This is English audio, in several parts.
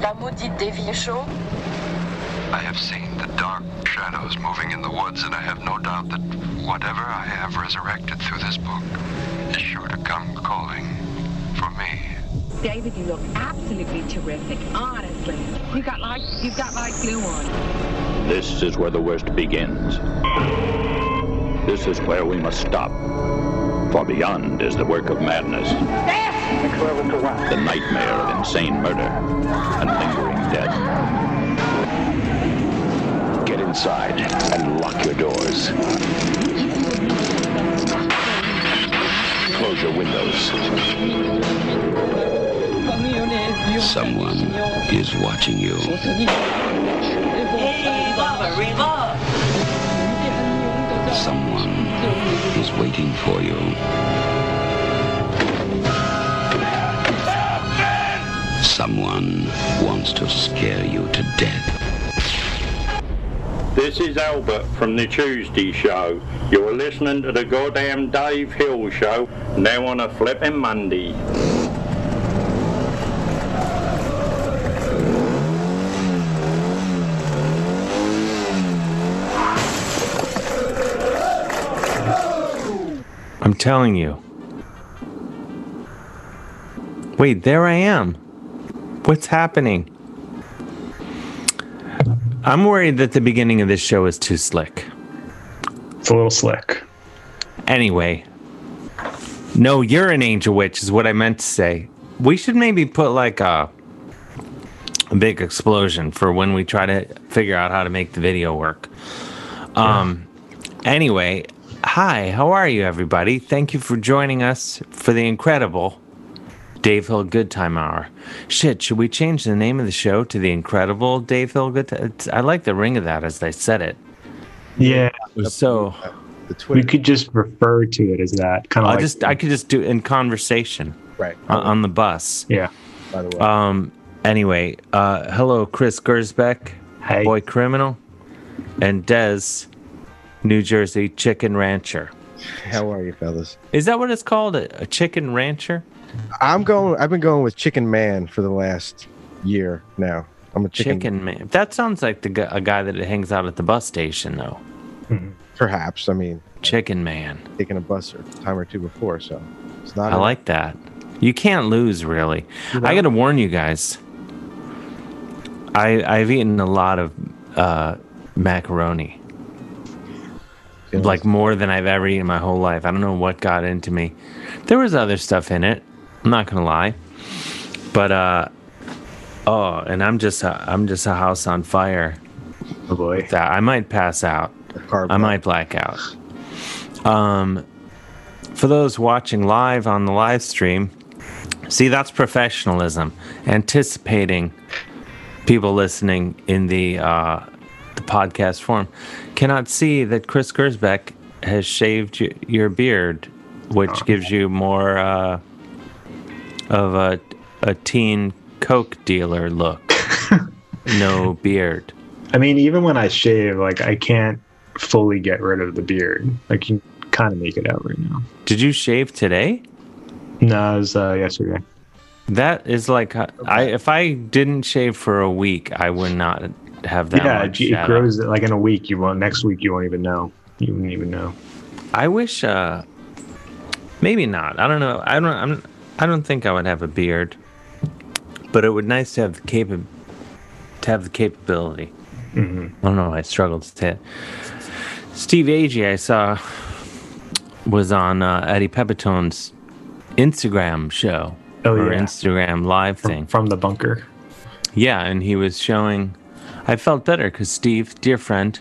La maudite Davy Show. I have seen the dark shadows moving in the woods, and I have no doubt that whatever I have resurrected through this book is sure to come calling for me. David, you look absolutely terrific, honestly. You've got like glue on. This is where the worst begins. This is where we must stop. For beyond is the work of madness. The nightmare of insane murder and lingering death. Get inside and lock your doors. Close your windows. Someone is watching you. Someone is waiting for you. Someone wants to scare you to death. This is Albert from the Tuesday Show. You're listening to the goddamn Dave Hill Show, now on a flipping Monday. I'm telling you. Wait, there I am. What's happening? I'm worried that the beginning of this show is too slick. It's a little slick. Anyway. No, you're an angel witch is what I meant to say. We should maybe put like a big explosion for when we try to figure out how to make the video work. Anyway, hi, how are you, everybody? Thank you for joining us for the incredible Dave Hill Good Time Hour. Shit, should we change the name of the show to the Incredible Dave Hill Good Time? I like the ring of that as I said it. Yeah. So we could just refer to it as that. Kind of like I could just do it in conversation. Right. On the bus. Yeah. By the way. Anyway, hello, Chris Gersbeck, Hey. Boy Criminal, and Dez, New Jersey Chicken Rancher. How are you, fellas? Is that what it's called? A chicken rancher? I've been going with Chicken Man for the last year now. I'm a Chicken Man. That sounds like a guy that hangs out at the bus station, though. Perhaps. I mean, Chicken Man. taken a bus a time or two before, so it's not. I like that. You can't lose, really. You know? I got to warn you guys. I've eaten a lot of macaroni. Like more than I've ever eaten in my whole life. I don't know what got into me. There was other stuff in it. I'm not gonna lie. But and I'm just a house on fire. Oh boy. That I might pass out. I might black out. For those watching live on the live stream, see, that's professionalism. Anticipating people listening in the podcast form cannot see that Chris Gersbeck has shaved your beard, which gives you more of a teen Coke dealer look. No beard. I mean, even when I shave, like, I can't fully get rid of the beard. Like, you can kind of make it out right now. Did you shave today? No, it was yesterday. That is like, if I didn't shave for a week, I would not have that much it shadow. grows like in a week. Next week you won't even know. You wouldn't even know. I wish, maybe not. I don't know. I don't think I would have a beard, but it would be nice to have the capability. Mm-hmm. I don't know. I struggled to say it. Steve Agee, I saw, was on Eddie Pepitone's Instagram show. Or Instagram live thing. From the bunker. Yeah, and he was showing. I felt better because Steve, dear friend,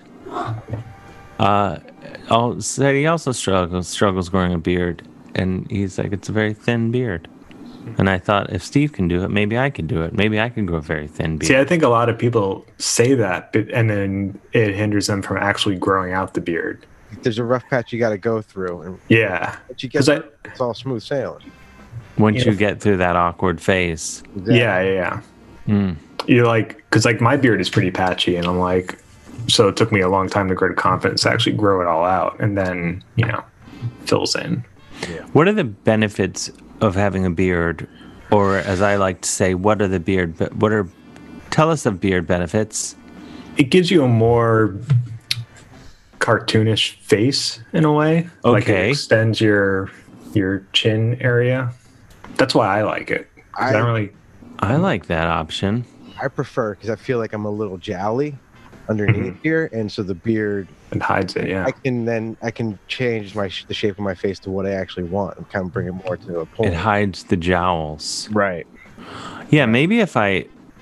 said he also struggles growing a beard. And he's like, it's a very thin beard. And I thought, if Steve can do it, maybe I can do it. Maybe I can grow a very thin beard. See, I think a lot of people say that, and then it hinders them from actually growing out the beard. There's a rough patch you got to go through. And yeah. But you get it's all smooth sailing. Once you get through that awkward phase. Exactly. Yeah. You're like, because like my beard is pretty patchy, and I'm like, so it took me a long time to grow the confidence to actually grow it all out, and then, fills in. Yeah. What are the benefits of having a beard, or as I like to say, what are Tell us of beard benefits. It gives you a more cartoonish face in a way. Like it extends your chin area. That's why I like it. I like that option. I prefer because I feel like I'm a little jowly underneath here, and so the beard hides it. Yeah, I can change the shape of my face to what I actually want and kind of bring it more to a point. It hides the jowls. Right. Yeah, maybe if I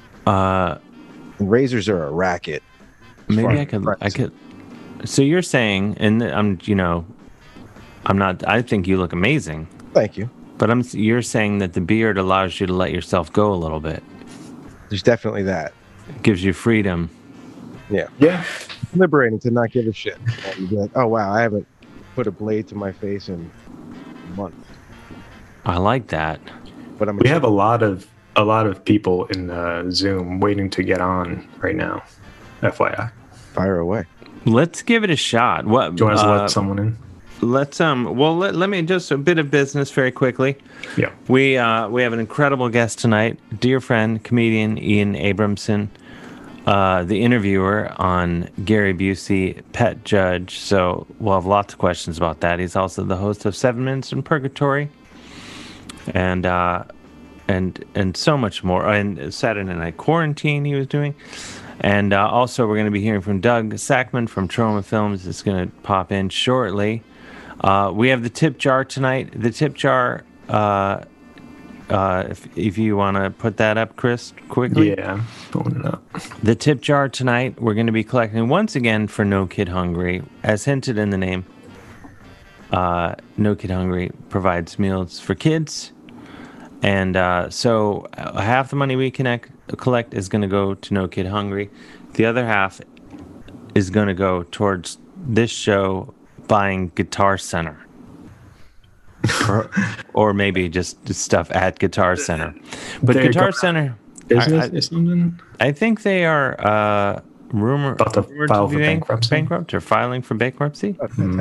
razors are a racket. Maybe I could. So you're saying, and I'm not. I think you look amazing. Thank you. But you're saying that the beard allows you to let yourself go a little bit. There's definitely that. It gives you freedom. Yeah. Yeah. Liberating to not give a shit. And be like, oh wow, I haven't put a blade to my face in a month. I like that. But we have a lot of people in Zoom waiting to get on right now. FYI. Fire away. Let's give it a shot. What? Do you want us to let someone in? Let's let me just a bit of business very quickly. Yeah. We have an incredible guest tonight, dear friend, comedian Ian Abramson, the interviewer on Gary Busey, Pet Judge. So we'll have lots of questions about that. He's also the host of 7 Minutes in Purgatory, and so much more. And Saturday Night Quarantine he was doing. And also we're going to be hearing from Doug Sackman from Troma Films. It's going to pop in shortly. We have the tip jar tonight. The tip jar, if you want to put that up, Chris, quickly. Yeah, pulling it up. The tip jar tonight, we're going to be collecting once again for No Kid Hungry. As hinted in the name, No Kid Hungry provides meals for kids. And so half the money we collect is going to go to No Kid Hungry. The other half is going to go towards this show buying Guitar Center. or maybe just stuff at Guitar Center. But Guitar Center... Business or something? I think they are rumored to be bankrupt or filing for bankruptcy. Mm-hmm.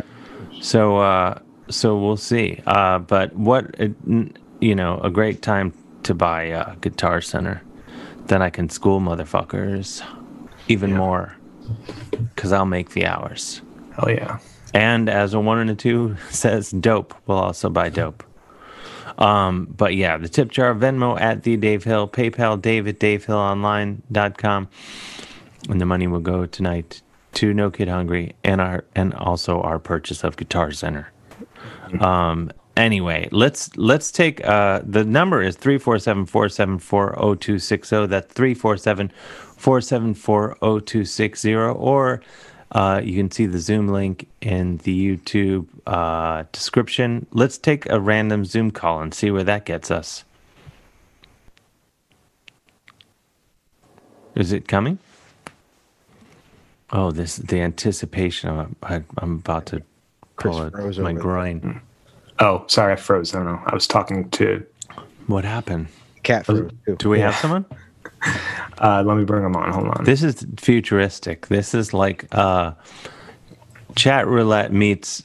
So we'll see. But what... a great time to buy Guitar Center. Then I can school motherfuckers even more because I'll make the hours. Hell yeah. And as a 1 and a 2 says, dope. We'll also buy dope. But yeah, the tip jar, Venmo at the Dave Hill, PayPal Dave at DaveHillOnline.com. And the money will go tonight to No Kid Hungry and also our purchase of Guitar Center. Anyway, let's take the number is 347-474-0260. That's 347-474-0260. Or you can see the Zoom link in the YouTube description. Let's take a random Zoom call and see where that gets us. Is it coming? Oh, the anticipation. I'm about to pull my groin. Oh, sorry, I froze. I don't know. I was talking to... What happened? Cat froze too. Do we have someone? Let me bring them on. Hold on. This is futuristic. This is like Chat Roulette meets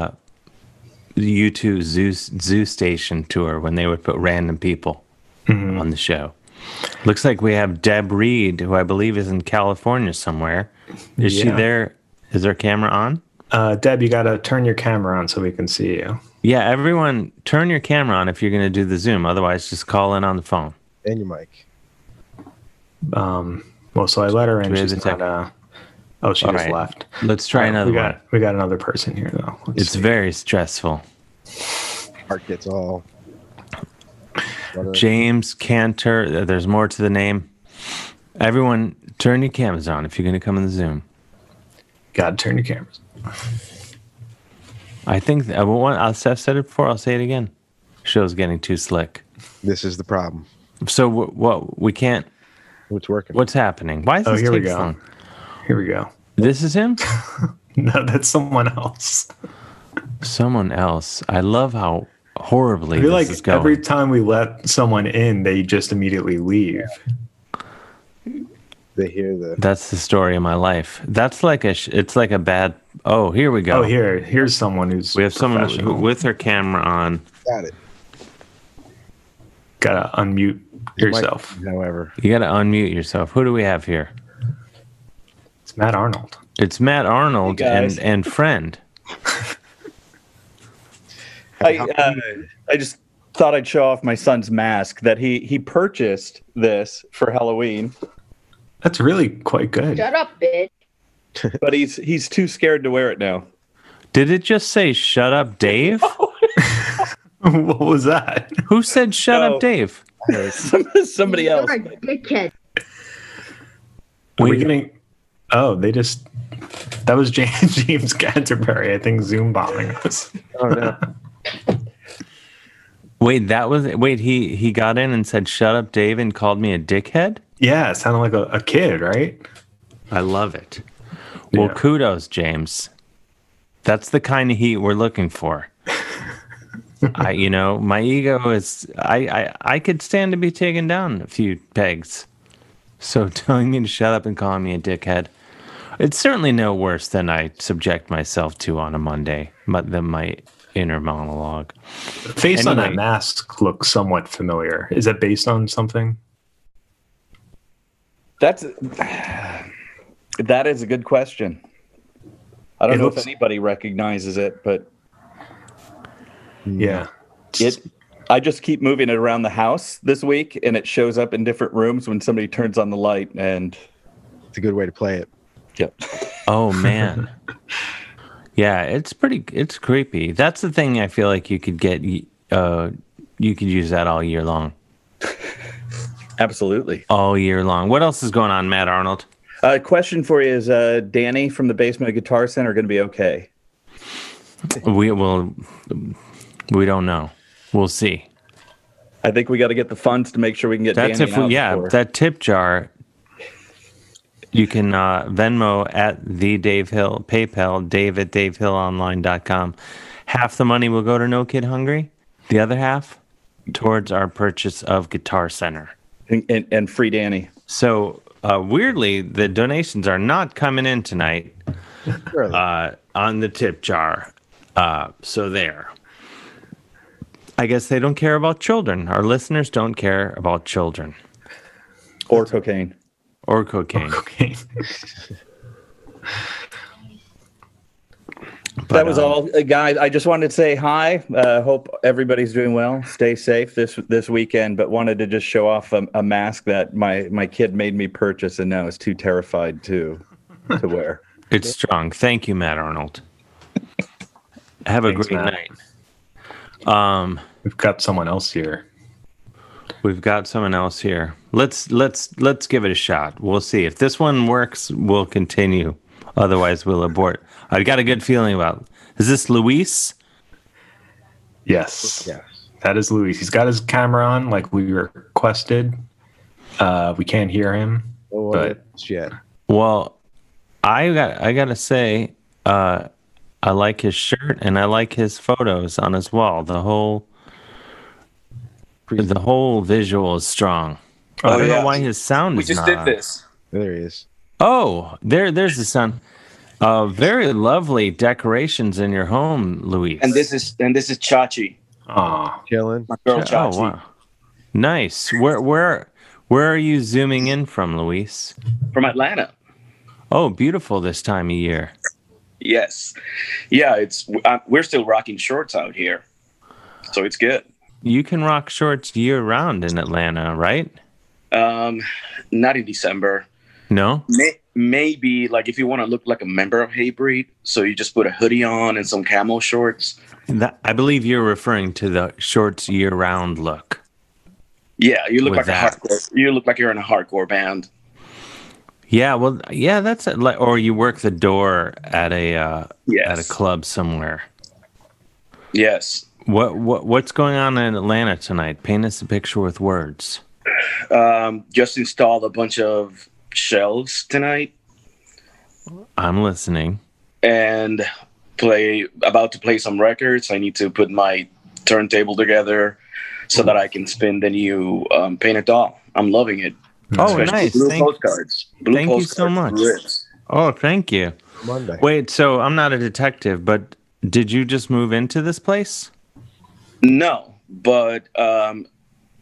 U2 Zoo Station tour when they would put random people on the show. Looks like we have Deb Reed, who I believe is in California somewhere. Is she there? Is her camera on? Deb, you got to turn your camera on so we can see you. Yeah, everyone, turn your camera on if you're going to do the Zoom. Otherwise, just call in on the phone. And your mic. Well, so I let her in. She's not. She just left. Let's try another one. We got another person here, though. It's very stressful. Heart gets all... James Cantor. There's more to the name. Everyone, turn your cameras on if you're going to come in the Zoom. Got to turn your cameras. I think I've said it before. I'll say it again. Show's getting too slick. This is the problem. So what? We can't. What's working? What's happening? Why is this here we take go. long? Here we go. This is him? No, that's someone else. Someone else. I love how horribly I feel this like is going. every time we let someone in, they just immediately leave. They hear the... That's the story of my life. That's like it's like a bad... Oh, here we go. Oh, here's someone who's We have someone with her camera on. Got it. Gotta unmute yourself. However, You got to unmute yourself. Who do we have here? It's Matt Arnold. It's Matt Arnold Hey, guys. and friend. I just thought I'd show off my son's mask that he purchased this for Halloween, That's really quite good. Shut up, bitch. but he's too scared to wear it now. Did it just say "Shut up, Dave"? What was that? Who said "Shut No. up, Dave"? Somebody else. You're a dickhead. Are we Wait. getting? Oh, that was James Canterbury. I think Zoom bombing us. oh no, Wait, he got in and said "Shut up, Dave" and called me a dickhead. Yeah, it sounded like a kid, right? I love it. Well, Yeah. kudos, James. That's the kind of heat we're looking for. My ego is. I could stand to be taken down a few pegs. So telling me to shut up and calling me a dickhead, it's certainly no worse than I subject myself to on a Monday. My inner monologue. The face on that Anyway. mask looks somewhat familiar. Is that based on something? That is a good question. I don't It know looks- if anybody recognizes it, but Yeah. I just keep moving it around the house this week, and it shows up in different rooms when somebody turns on the light. And it's a good way to play it. yep. Oh man. Yeah, it's creepy. That's the thing I feel like you could get you could use that all year long. Absolutely. All year long. What else is going on, Matt Arnold? Question for you is Danny from the Basement of Guitar Center going to be okay? We don't know. We'll see. I think we got to get the funds to make sure we can get That's Danny if we, out yeah, before- that tip jar. You can Venmo at the Dave Hill, PayPal, Dave at DaveHillOnline.com. Half the money will go to No Kid Hungry. The other half towards our purchase of Guitar Center. and free Danny. So weirdly, the donations are not coming in tonight Really? on the tip jar. So there. I guess they don't care about children. Our listeners don't care about children Or cocaine. or cocaine. Okay. That was all, guys. I just wanted to say hi. Hope everybody's doing well. Stay safe this weekend. But wanted to just show off a mask that my kid made me purchase, and now is too terrified to wear. It's strong. Thank you, Matt Arnold. Have a Thanks, great Matt. night. We've got someone else here. We've got someone else here. Let's give it a shot. We'll see if this one works. We'll continue. Otherwise, we'll abort. I got a good feeling about. Is this Luis? Yes. Yes. That is Luis. He's got his camera on like we requested. We can't hear him. Oh, But- shit. Well, I gotta say, I like his shirt and I like his photos on his wall. The whole visual is strong. I don't know why his sound We is just not did on. this. There he is. Oh, there's the sound. Very lovely decorations in your home, Luis. And this is Chachi, Aw. Chilling. my girl Oh, Chachi, wow. Nice. Where are you zooming in from, Luis? from Atlanta. Oh, beautiful this time of year. Yes, yeah. We're still rocking shorts out here, so it's good. You can rock shorts year round in Atlanta, right? Not in December. No? Maybe like if you want to look like a member of Hatebreed, so you just put a hoodie on and some camo shorts. I believe you're referring to the shorts year round look. Yeah, you look With like that. a hardcore. You look like you're in a hardcore band. Yeah, well, yeah, that's it. Like, or you work the door at a Yes. club somewhere. Yes. What's going on in Atlanta tonight? Paint us a picture with words. Just installed a bunch of shelves tonight I'm listening. and about to play some records. I need to put my turntable together so that I can spin the new painted doll. I'm loving it. Oh, Especially nice. Blue Thank postcards. Blue thank you so postcards much. rips. Oh, thank you. Monday. Wait, so I'm not a detective, but did you just move into this place? No, but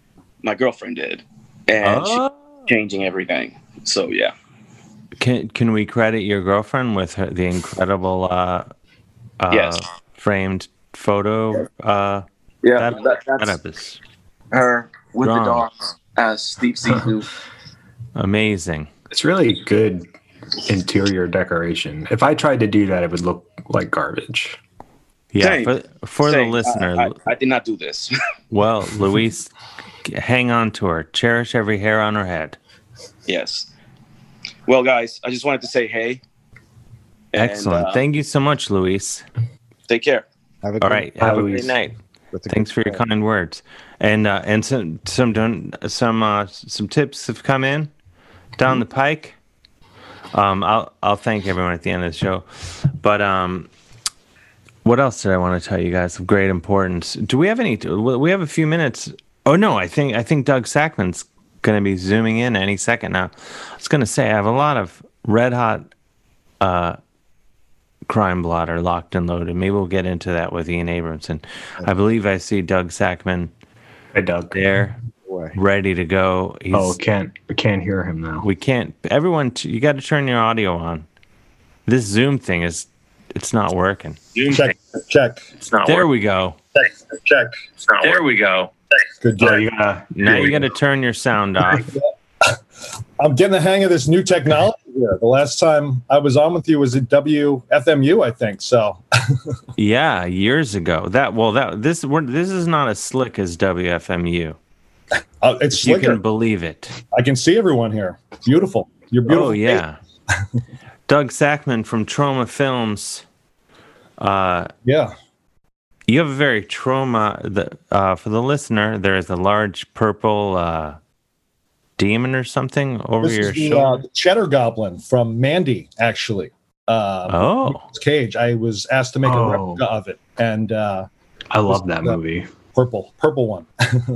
my girlfriend did, and she's changing everything. So yeah. Can we credit your girlfriend with the incredible yes. framed photo? That's is her with strong. the dogs, as Steve Zissou. Amazing. It's really good interior decoration. If I tried to do that, it would look like garbage. Yeah, Same. for the Same. listener. I did not do this. Well, Luis, hang on to her. Cherish every hair on her head. Yes. Well, guys, I just wanted to say hey. Excellent. Thank you so much, Luis. Take care. Have a All good right. Have a great night. Thanks for your kind words. And some tips have come in down the pike. I'll thank everyone at the end of the show. But what else did I want to tell you guys of great importance? Do we have any? We have a few minutes. Oh no, I think Doug Sackman's going to be zooming in any second now. I was going to say I have a lot of red hot crime blotter locked and loaded. Maybe we'll get into that with Ian Abramson. I believe I see Doug Sackman. Hey, Doug. There, ready to go. We can't hear him now. We can't. Everyone, you got to turn your audio on. This Zoom thing it's not working. Check. It's not there working. We go. Check. There we go. Good job. Now you got to turn your sound off. I'm getting the hang of this new technology here. The last time I was on with you was at WFMU, I think. So. Yeah, years ago. This is not as slick as WFMU. It's slicker. You can believe it. I can see everyone here. Beautiful. You're beautiful. Oh yeah. Doug Sackman from Trauma Films. Yeah. You have a very trauma. For the listener, there is a large purple demon or something over your shoulder. The Cheddar Goblin from Mandy, actually. Cage. I was asked to make a replica of it, and I love that movie. Purple one.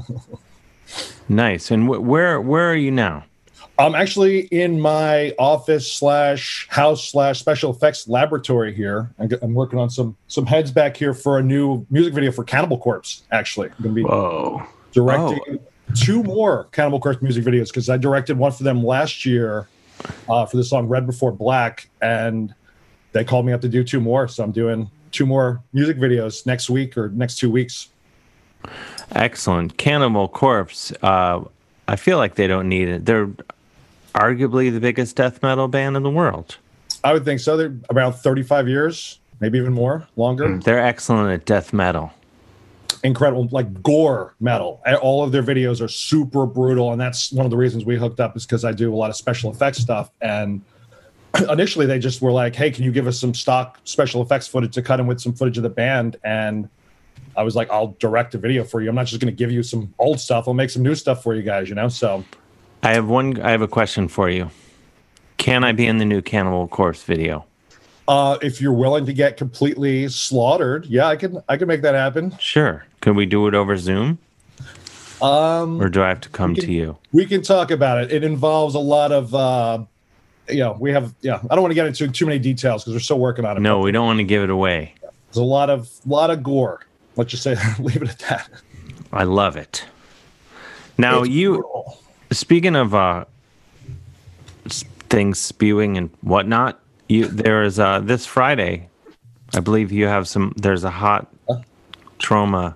Nice. And where are you now? I'm actually in my office / house / special effects laboratory here. I'm working on some heads back here for a new music video for Cannibal Corpse. Actually, I'm going to be directing 2 more Cannibal Corpse music videos because I directed one for them last year for the song Red Before Black, and they called me up to do 2 more. So I'm doing 2 more music videos next week or next 2 weeks. Excellent. Cannibal Corpse. I feel like they don't need it. They're arguably the biggest death metal band in the world. I would think so. They're around 35 years, maybe even longer. They're excellent at death metal. Incredible, like gore metal. All of their videos are super brutal, and that's one of the reasons we hooked up is because I do a lot of special effects stuff. And initially, they just were like, "Hey, can you give us some stock special effects footage to cut in with some footage of the band?" And I was like, "I'll direct a video for you. I'm not just going to give you some old stuff. I'll make some new stuff for you guys." So. I have a question for you. Can I be in the new Cannibal Corpse video? If you're willing to get completely slaughtered, yeah, I can make that happen. Sure. Can we do it over Zoom? Or do I have to come to you? We can talk about it. It involves a lot of I don't want to get into too many details because we're still working on it. No, we don't want to give it away. There's a lot of gore. Let's just say leave it at that. I love it. Now speaking of things spewing and whatnot, there is this Friday, I believe you have there's a hot trauma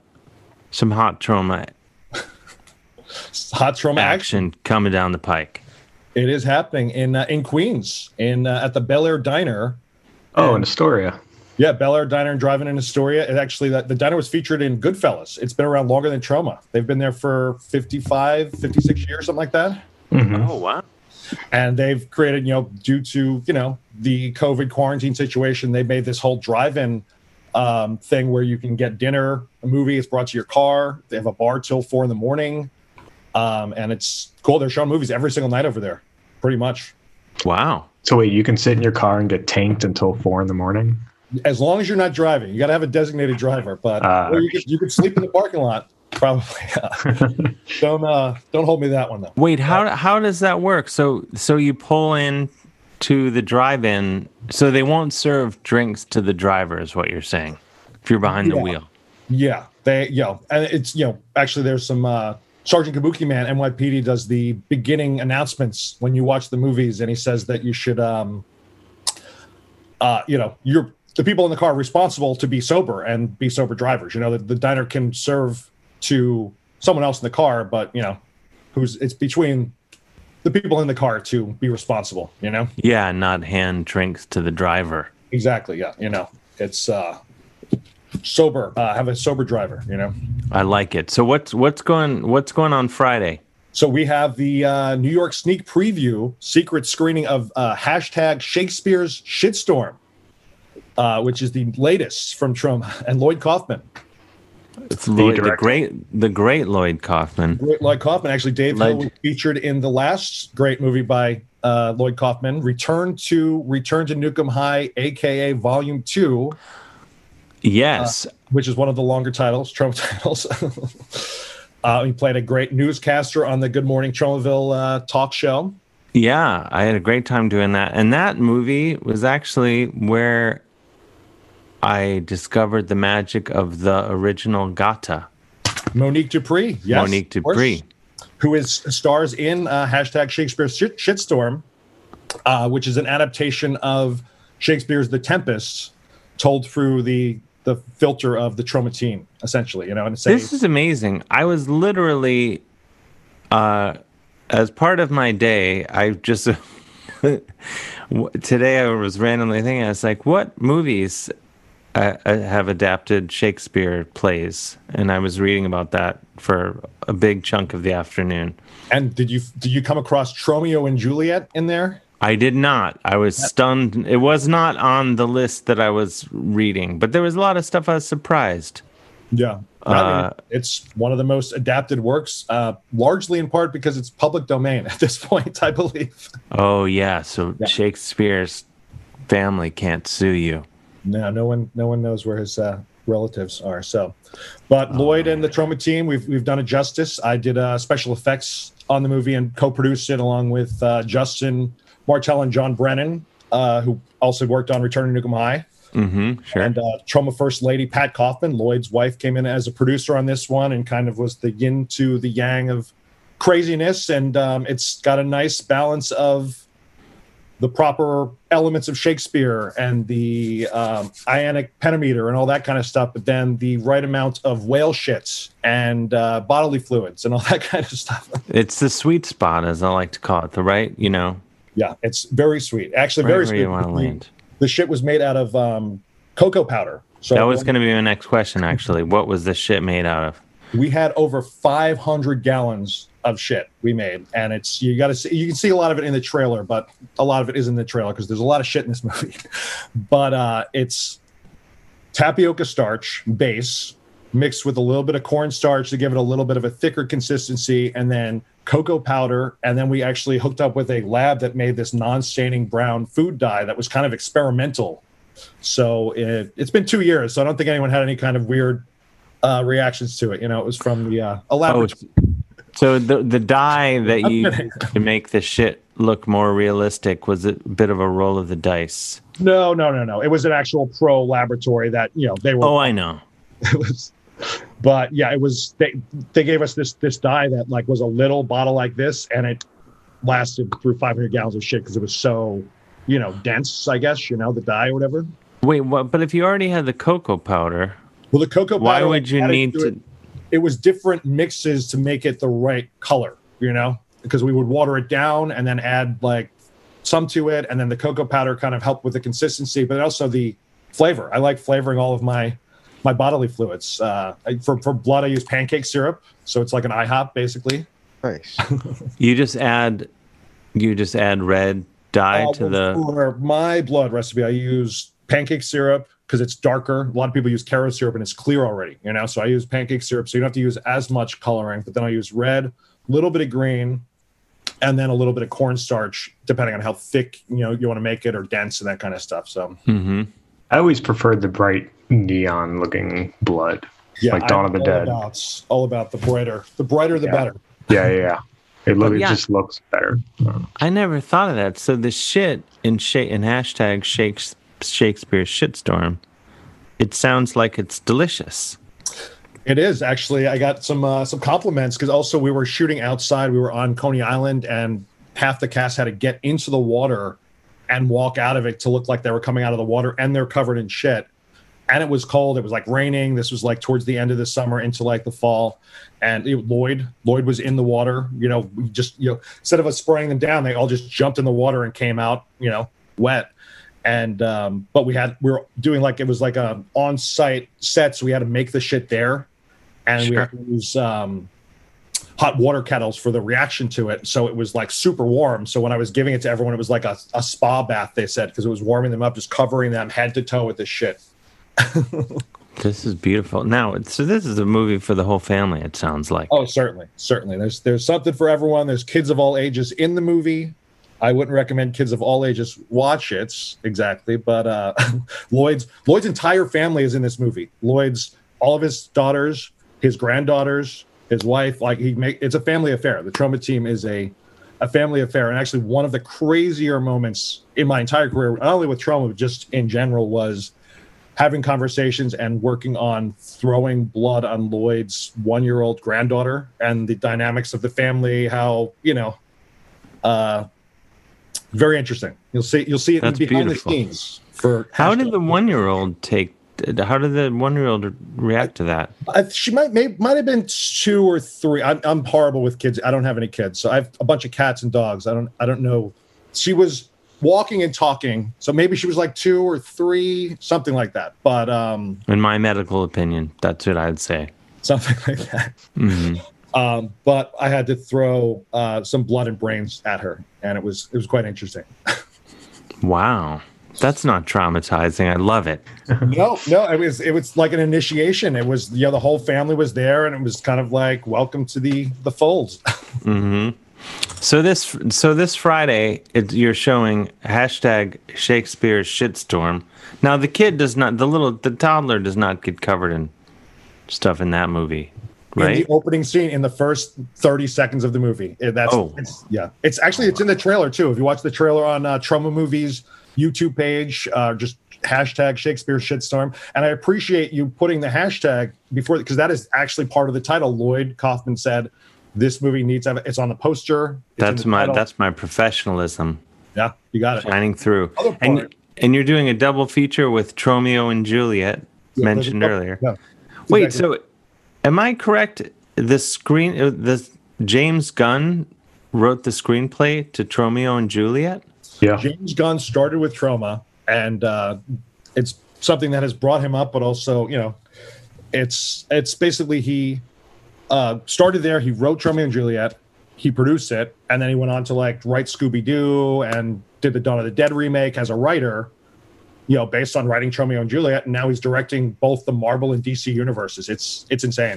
action coming down the pike. It is happening in Queens, at the Bel Air Diner. Oh, in Astoria. Yeah, Bel Air Diner and Drive-In in Astoria. It actually, the diner was featured in Goodfellas. It's been around longer than Trauma. They've been there for 55, 56 years, something like that. Mm-hmm. Oh, wow. And they've created, due to, the COVID quarantine situation, they made this whole drive-in thing where you can get dinner, a movie, it's brought to your car. They have a bar till 4 a.m. And it's cool. They're showing movies every single night over there, pretty much. Wow. So wait, you can sit in your car and get tanked until 4 a.m? As long as you're not driving. You got to have a designated driver, but or you could sleep in the parking lot. Probably. Don't hold me that one though. Wait, how does that work? So you pull in to the drive-in, so they won't serve drinks to the driver, is what you're saying, if you're behind the wheel. Yeah, and it's actually there's some Sergeant Kabuki Man, NYPD, does the beginning announcements when you watch the movies, and he says that you should, you're the people in the car are responsible to be sober and be sober drivers. The diner can serve to someone else in the car, but it's between the people in the car to be responsible. Yeah, not hand drinks to the driver. Exactly. Yeah. It's sober. Have a sober driver. I like it. So what's going on Friday? So we have the New York sneak preview secret screening of hashtag Shakespeare's Shitstorm, which is the latest from Troma and Lloyd Kaufman. It's the great Lloyd Kaufman. Great Lloyd Kaufman. Actually, Dave Hill was featured in the last great movie by Lloyd Kaufman, Return to Nukem High, aka Volume 2. Yes, which is one of the longer titles, Troma titles. He played a great newscaster on the Good Morning Tromaville talk show. Yeah, I had a great time doing that. And that movie was actually where I discovered the magic of the original Gata. Monique Dupree, yes. Monique Dupree. Who stars in hashtag Shakespeare's Shitstorm, which is an adaptation of Shakespeare's The Tempest, told through the filter of the Troma team, essentially. This is amazing. I was literally, as part of my day, I just today I was randomly thinking, I was like, what movies have adapted Shakespeare plays? And I was reading about that for a big chunk of the afternoon. And did you come across Tromeo and Juliet in there? I did not. I was stunned. It was not on the list that I was reading, but there was a lot of stuff I was surprised. Yeah. It's one of the most adapted works, largely in part because it's public domain at this point, I believe. Oh, yeah. So Shakespeare's family can't sue you. No one knows where his relatives are. So, but Lloyd and the Troma team, we've done it justice. I did special effects on the movie and co-produced it along with Justin Martell and John Brennan, who also worked on Return to Nukem High. Mm-hmm, sure. And Troma First Lady Pat Kaufman, Lloyd's wife, came in as a producer on this one and kind of was the yin to the yang of craziness. And it's got a nice balance of the proper elements of Shakespeare and the ionic pentameter and all that kind of stuff, but then the right amount of whale shits and bodily fluids and all that kind of stuff. It's the sweet spot, as I like to call it, Yeah, it's very sweet. Actually, very sweet. You want to land. The shit was made out of cocoa powder. So that was going to be my next question, actually. What was the shit made out of? We had over 500 gallons of shit we made, and you can see a lot of it in the trailer, but a lot of it is in the trailer because there's a lot of shit in this movie. But it's tapioca starch base mixed with a little bit of cornstarch to give it a little bit of a thicker consistency, and then cocoa powder. And then we actually hooked up with a lab that made this non-staining brown food dye that was kind of experimental. So it's been 2 years, so I don't think anyone had any kind of weird reactions to it. It was from the laboratory. So the dye that you to make the shit look more realistic, was it a bit of a roll of the dice? No. It was an actual pro laboratory that they were. Oh, I know. It was, but yeah, it was. They gave us this dye that was a little bottle like this, and it lasted through 500 gallons of shit because it was so dense. I guess the dye or whatever. Wait, what? But if you already had the cocoa powder, well, the cocoa powder. Why would you need to? It was different mixes to make it the right color, because we would water it down and then add some to it, and then the cocoa powder kind of helped with the consistency, but also the flavor. I like flavoring all of my bodily fluids. For blood, I use pancake syrup, so it's like an IHOP basically. Nice. You just add red dye to the. For my blood recipe, I use pancake syrup because it's darker. A lot of people use Caro syrup and it's clear already, So I use pancake syrup, so you don't have to use as much coloring. But then I use red, a little bit of green, and then a little bit of cornstarch, depending on how thick you want to make it or dense and that kind of stuff. So I always preferred the bright neon-looking blood, like Dawn of the Dead. It's all about the brighter the better. Yeah. It just looks better. I never thought of that. So the shit in hashtag Shakespeare's Shitstorm, it sounds like it's delicious. It is actually. I got some compliments because also we were shooting outside. We were on Coney Island, and half the cast had to get into the water and walk out of it to look like they were coming out of the water, and they're covered in shit. And it was cold. It was like raining. This was like towards the end of the summer into like the fall. And Lloyd was in the water. We just instead of us spraying them down, they all just jumped in the water and came out wet. And but we were doing like it was like a on-site set, so we had to make the shit there. And we had to use hot water kettles for the reaction to it. So it was like super warm. So when I was giving it to everyone, it was like a spa bath, they said, because it was warming them up, just covering them head to toe with this shit. This is beautiful. Now, so this is a movie for the whole family, it sounds like. Oh, certainly. There's something for everyone. There's kids of all ages in the movie. I wouldn't recommend kids of all ages watch it exactly, but Lloyd's entire family is in this movie. All of his daughters, his granddaughters, his wife, it's a family affair. The Troma team is a family affair. And actually one of the crazier moments in my entire career, not only with Troma, but just in general, was having conversations and working on throwing blood on Lloyd's 1-year-old granddaughter and the dynamics of the family, how, very interesting. You'll see it behind beautiful. the scenes. How did the 1-year-old how did the 1-year-old react to that? She might have been 2 or 3. I'm horrible with kids. I don't have any kids, so I have a bunch of cats and dogs. I don't know. She was walking and talking, so maybe she was like 2 or 3, something like that. But in my medical opinion, that's what I'd say. Something like that. Mm-hmm. But I had to throw some blood and brains at her, and it was quite interesting. Wow. That's not traumatizing. I love it. No, it was like an initiation. It was the whole family was there, and it was kind of like welcome to the fold. Mm-hmm. So this Friday, you're showing #Shakespeare's Shitstorm. Now the kid does not, the toddler does not get covered in stuff in that movie, right? In the opening scene, in the first 30 seconds of the movie. It's actually in the trailer too. If you watch the trailer on Troma Movies YouTube page, just #Shakespeare Shitstorm. And I appreciate you putting the hashtag before, because that is actually part of the title. Lloyd Kaufman said this movie needs to have it's on the poster. That's my professionalism. Yeah, you got it. Shining through. And you're doing a double feature with Tromeo and Juliet, mentioned earlier. Yeah, wait, exactly. So am I correct? The James Gunn wrote the screenplay to Tromeo and Juliet? Yeah. James Gunn started with Troma, and it's something that has brought him up, but also, it's basically he started there. He wrote Tromeo and Juliet, he produced it, and then he went on to write Scooby-Doo and did the Dawn of the Dead remake as a writer, based on writing Tromeo and Juliet, and now he's directing both the Marvel and DC universes. It's insane.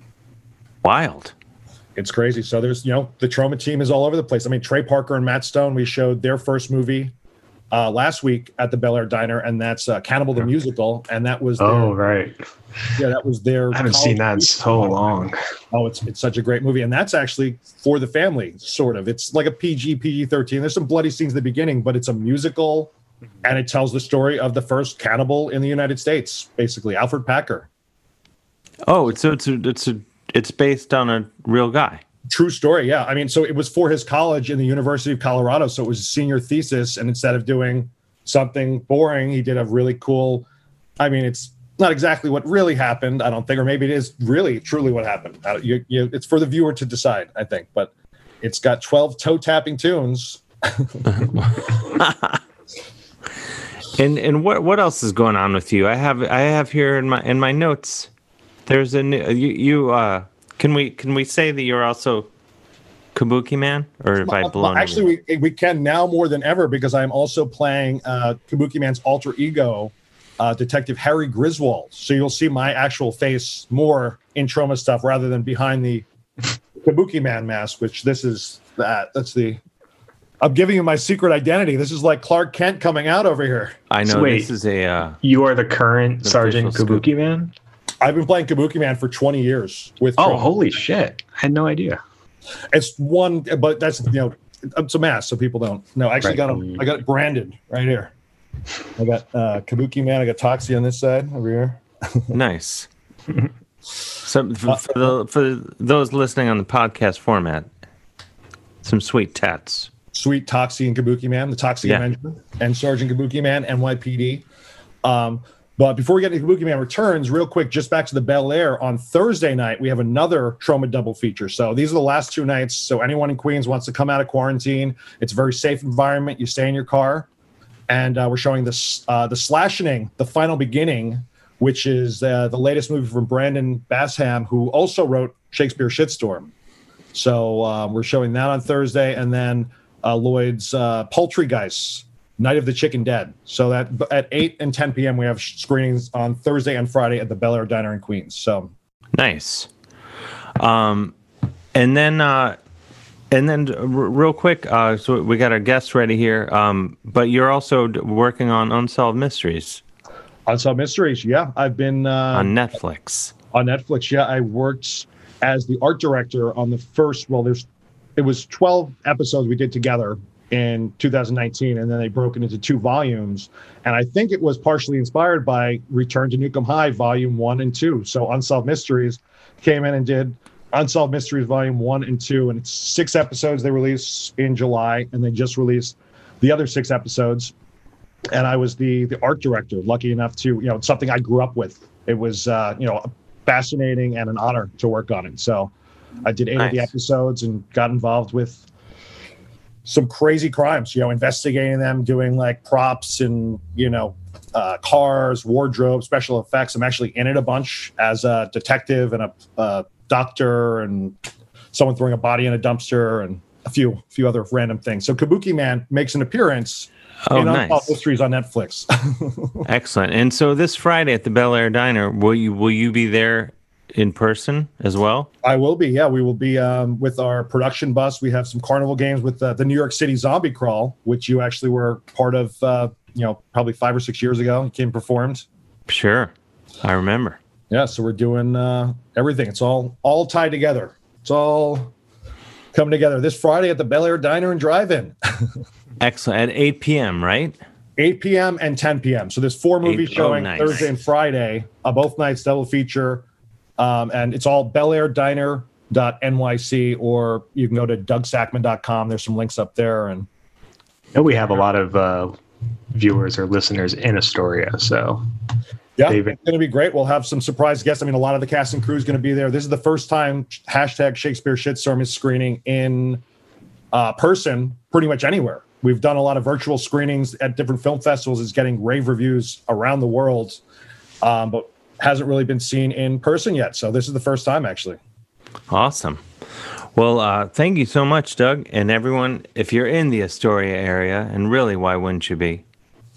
Wild. It's crazy. So there's, the Troma team is all over the place. I mean, Trey Parker and Matt Stone, we showed their first movie last week at the Bel Air Diner, and that's Cannibal the Musical. And that was right. Yeah, that was their. I haven't seen that in so long. Oh, it's such a great movie. And that's actually for the family, sort of. It's like a PG-13. There's some bloody scenes at the beginning, but it's a musical, and it tells the story of the first cannibal in the United States, basically, Alfred Packer. Oh, so it's based on a real guy. True story, yeah. I mean, so it was for his college in the University of Colorado. So it was a senior thesis. And instead of doing something boring, he did a really cool, it's not exactly what really happened, I don't think, or maybe it is really, truly what happened. It's for the viewer to decide, I think. But it's got 12 toe-tapping tunes. And what else is going on with you? I have here in my notes. There's a new can we say that you're also Kabuki Man, or if I blown? Actually, we can now more than ever, because I'm also playing Kabuki Man's alter ego, Detective Harry Griswold. So you'll see my actual face more in Troma stuff rather than behind the Kabuki Man mask. Which that's the. I'm giving you my secret identity. This is like Clark Kent coming out over here. I know. So wait, this is a. You are the current Sergeant Kabuki Man? I've been playing Kabuki Man for 20 years. Holy shit. I had no idea. It's one, but that's, it's a mask, so people don't know. I actually I got it branded right here. I got Kabuki Man. I got Toxie on this side over here. Nice. So for those listening on the podcast format, some sweet tats. Sweet Toxie and Kabuki Man, the Toxie Avenger, and Sergeant Kabuki Man, NYPD. But before we get into Kabuki Man Returns, real quick, just back to the Bel Air, on Thursday night, we have another Trauma double feature. So these are the last 2 nights. So anyone in Queens wants to come out of quarantine, it's a very safe environment. You stay in your car. And we're showing the Slashing, The Final Beginning, which is the latest movie from Brandon Basham, who also wrote Shakespeare Shitstorm. So we're showing that on Thursday. And then Lloyd's Poultrygeist, Night of the Chicken Dead. So that at 8 and 10 p.m. we have screenings on Thursday and Friday at the Bel Air Diner in Queens. So nice. And then real quick, so we got our guests ready here. But you're also working on Unsolved Mysteries. Unsolved Mysteries, yeah. I've been on Netflix. On Netflix, yeah. I worked as the art director on the first. Well, it was 12 episodes we did together in 2019, and then they broke it into 2 volumes. And I think it was partially inspired by Return to Nukem High, Volume 1 and 2. So Unsolved Mysteries came in and did Unsolved Mysteries Volume 1 and 2, and it's 6 episodes they released in July, and they just released the other 6 episodes. And I was the art director, lucky enough to, it's something I grew up with. It was, fascinating and an honor to work on it. So I did 8 of the episodes and got involved with some crazy crimes, investigating them, doing like props and, cars, wardrobe, special effects. I'm actually in it a bunch as a detective and a doctor and someone throwing a body in a dumpster and a few other random things. So Kabuki Man makes an appearance in Unsolved Mysteries on Netflix. Excellent. And so this Friday at the Bel Air Diner, will you be there in person as well? I will be. Yeah, we will be with our production bus. We have some carnival games with the New York City Zombie Crawl, which you actually were part of. Probably 5 or 6 years ago. You came and performed. Sure, I remember. Yeah, so we're doing everything. It's all tied together. It's all coming together this Friday at the Bel Air Diner and Drive-In. Excellent. At 8 p.m., right? 8 p.m. and 10 p.m. So there's 4 movies showing Thursday and Friday, both nights double feature. And it's all belairdiner.nyc, or you can go to DougSackman.com. There's some links up there. And we have a lot of viewers or listeners in Astoria. So yeah, it's going to be great. We'll have some surprise guests. I mean, a lot of the cast and crew is going to be there. This is the first time #Shakespeare Shitstorm is screening in person pretty much anywhere. We've done a lot of virtual screenings at different film festivals. It's getting rave reviews around the world, but hasn't really been seen in person yet. So this is the first time, actually. Awesome. Well, thank you so much, Doug. And everyone, if you're in the Astoria area, and really, why wouldn't you be?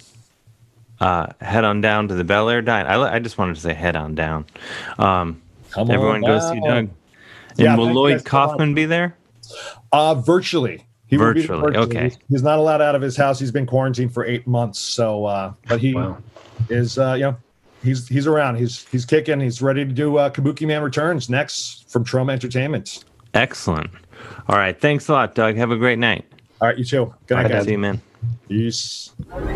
Head on down to the Bel Air Diner. I just wanted to say head on down. Everyone go see Doug. And will Lloyd Kaufman be there? Virtually. He virtually. Will be virtually. Okay. He's not allowed out of his house. He's been quarantined for 8 months. So, but he is, he's around. He's kicking. He's ready to do Kabuki Man Returns next from Trauma Entertainment. Excellent. All right. Thanks a lot, Doug. Have a great night. All right. You too. Good night, guys. See you, man. Peace.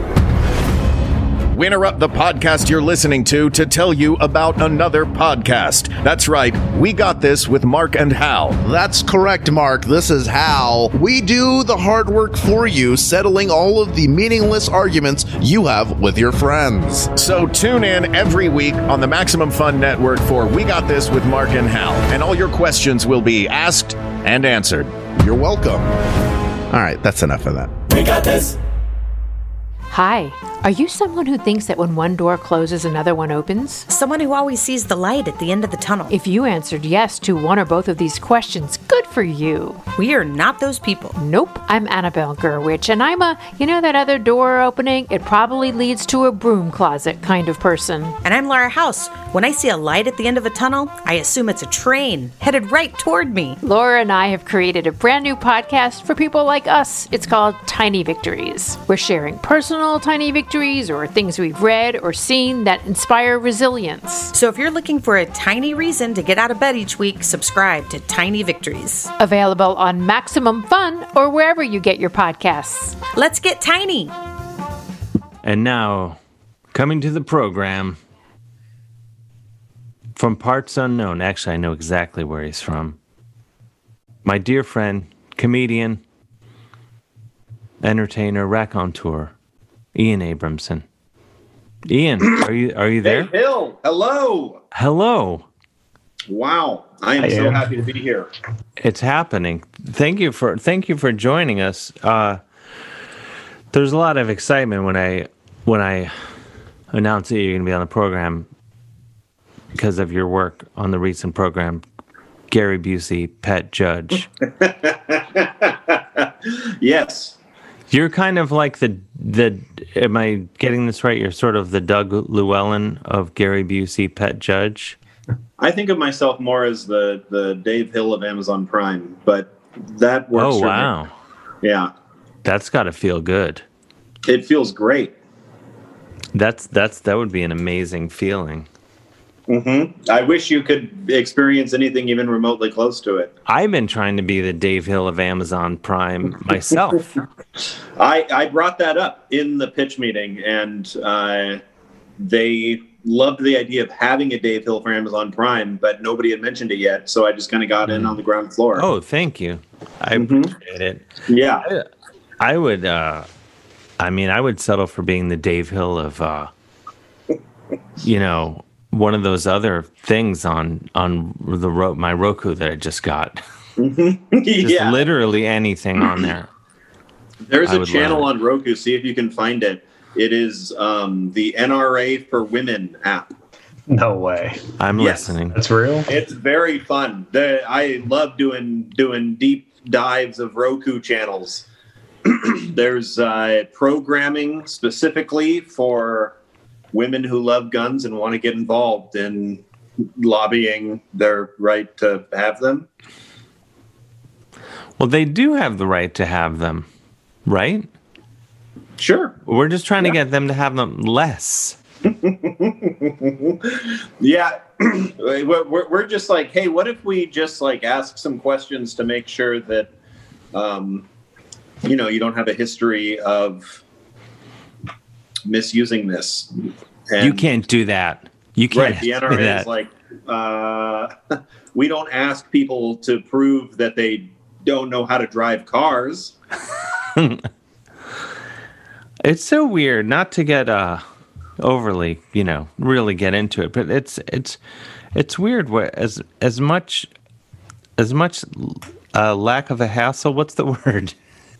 We interrupt the podcast you're listening to tell you about another podcast. That's right, We Got This with Mark and Hal. That's correct, Mark. This is Hal. We do the hard work for you, settling all of the meaningless arguments you have with your friends. So tune in every week on the Maximum Fun Network for We Got This with Mark and Hal, and all your questions will be asked and answered. You're welcome. All right, that's enough of that. We got this. Hi, are you someone who thinks that when one door closes, another one opens? Someone who always sees the light at the end of the tunnel. If you answered yes to one or both of these questions, good for you. We are not those people. Nope, I'm Annabelle Gurwitch, and I'm that other door opening, it probably leads to a broom closet kind of person. And I'm Laura House. When I see a light at the end of a tunnel, I assume it's a train headed right toward me. Laura and I have created a brand new podcast for people like us. It's called Tiny Victories. We're sharing personal tiny victories or things we've read or seen that inspire resilience. So if you're looking for a tiny reason to get out of bed each week, subscribe to Tiny Victories. Available on Maximum Fun or wherever you get your podcasts. Let's get tiny. And now, coming to the program From parts unknown. Actually, I know exactly where he's from. My dear friend, comedian, entertainer, raconteur, Ian Abramson. Ian, are you there? Hey, Hill. Hello. Hello. Wow, I am so happy to be here. It's happening. Thank you for joining us. There's a lot of excitement when I announced that you're going to be on the program because of your work on the recent program, Gary Busey, Pet Judge. Yes. You're kind of like the. Am I getting this right? You're sort of the Doug Llewellyn of Gary Busey, Pet Judge. I think of myself more as the Dave Hill of Amazon Prime, but that works. Oh, for wow. me. Yeah. That's got to feel good. It feels great. That would be an amazing feeling. Mm-hmm. I wish you could experience anything even remotely close to it. I've been trying to be the Dave Hill of Amazon Prime myself. I brought that up in the pitch meeting, and they loved the idea of having a Dave Hill for Amazon Prime, but nobody had mentioned it yet, so I just kind of got in on the ground floor. Oh, thank you. I appreciate it. Yeah. I would I would settle for being the Dave Hill of one of those other things on my Roku that I just got. Just literally anything on there. There's a channel on Roku. See if you can find it. It is the NRA for Women app. No way. I'm listening. That's real? It's very fun. I love doing deep dives of Roku channels. There's programming specifically for women who love guns and want to get involved in lobbying their right to have them. Well, they do have the right to have them, right? Sure. We're just trying to get them to have them less. Yeah. We're just like, hey, what if we just like ask some questions to make sure that, you don't have a history of misusing this. And you can't do that. You can't. Right. The NRA is like, we don't ask people to prove that they don't know how to drive cars. It's so weird, not to get overly, really get into it, but it's weird. As much lack of a hassle. What's the word?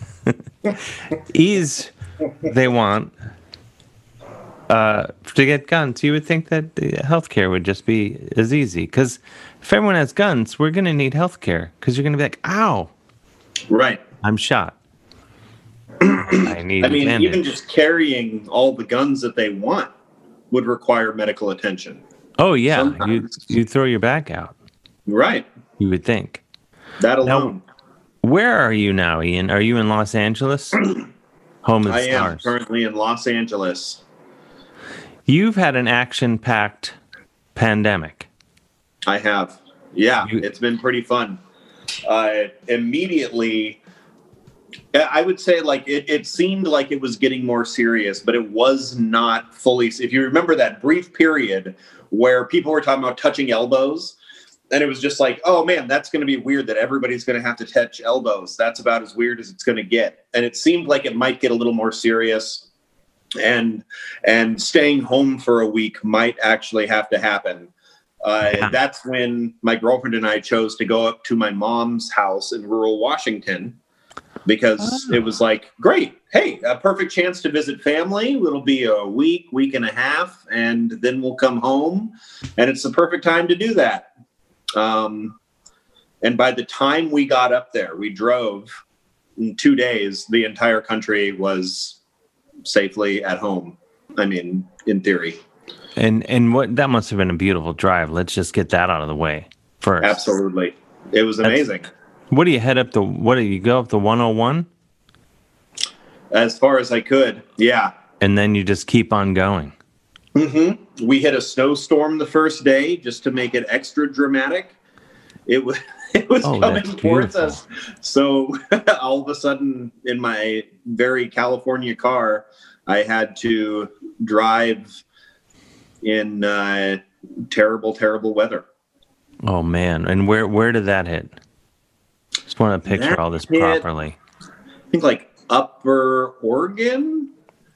Ease they want to get guns. You would think that healthcare would just be as easy, because if everyone has guns, we're going to need healthcare, because you're going to be like, ow, right, I'm shot. I need. Even just carrying all the guns that they want would require medical attention. Oh yeah, you throw your back out. Right. You would think. That alone. Now, where are you now, Ian? Are you in Los Angeles? Home of the stars. I am currently in Los Angeles. You've had an action-packed pandemic. I have. Yeah, it's been pretty fun. Immediately, I would say like it seemed like it was getting more serious, but it was not fully. If you remember that brief period where people were talking about touching elbows, and it was just like, oh man, that's going to be weird that everybody's going to have to touch elbows. That's about as weird as it's going to get. And it seemed like it might get a little more serious, and staying home for a week might actually have to happen. That's when my girlfriend and I chose to go up to my mom's house in rural Washington, because it was like, great, hey, a perfect chance to visit family. It'll be a week and a half, and then we'll come home, and it's the perfect time to do that. And by the time we got up there, we drove in 2 days, the entire country was safely at home. I mean, in theory. And what, that must have been a beautiful drive. Let's just get that out of the way first. Absolutely. It was amazing. What do you you go up the 101? As far as I could. Yeah. And then you just keep on going. Mm-hmm. We hit a snowstorm the first day just to make it extra dramatic. It was coming towards us. So all of a sudden, in my very California car, I had to drive in terrible, terrible weather. Oh man! And where did that hit? Just want to picture That all this hit- properly. I think like Upper Oregon.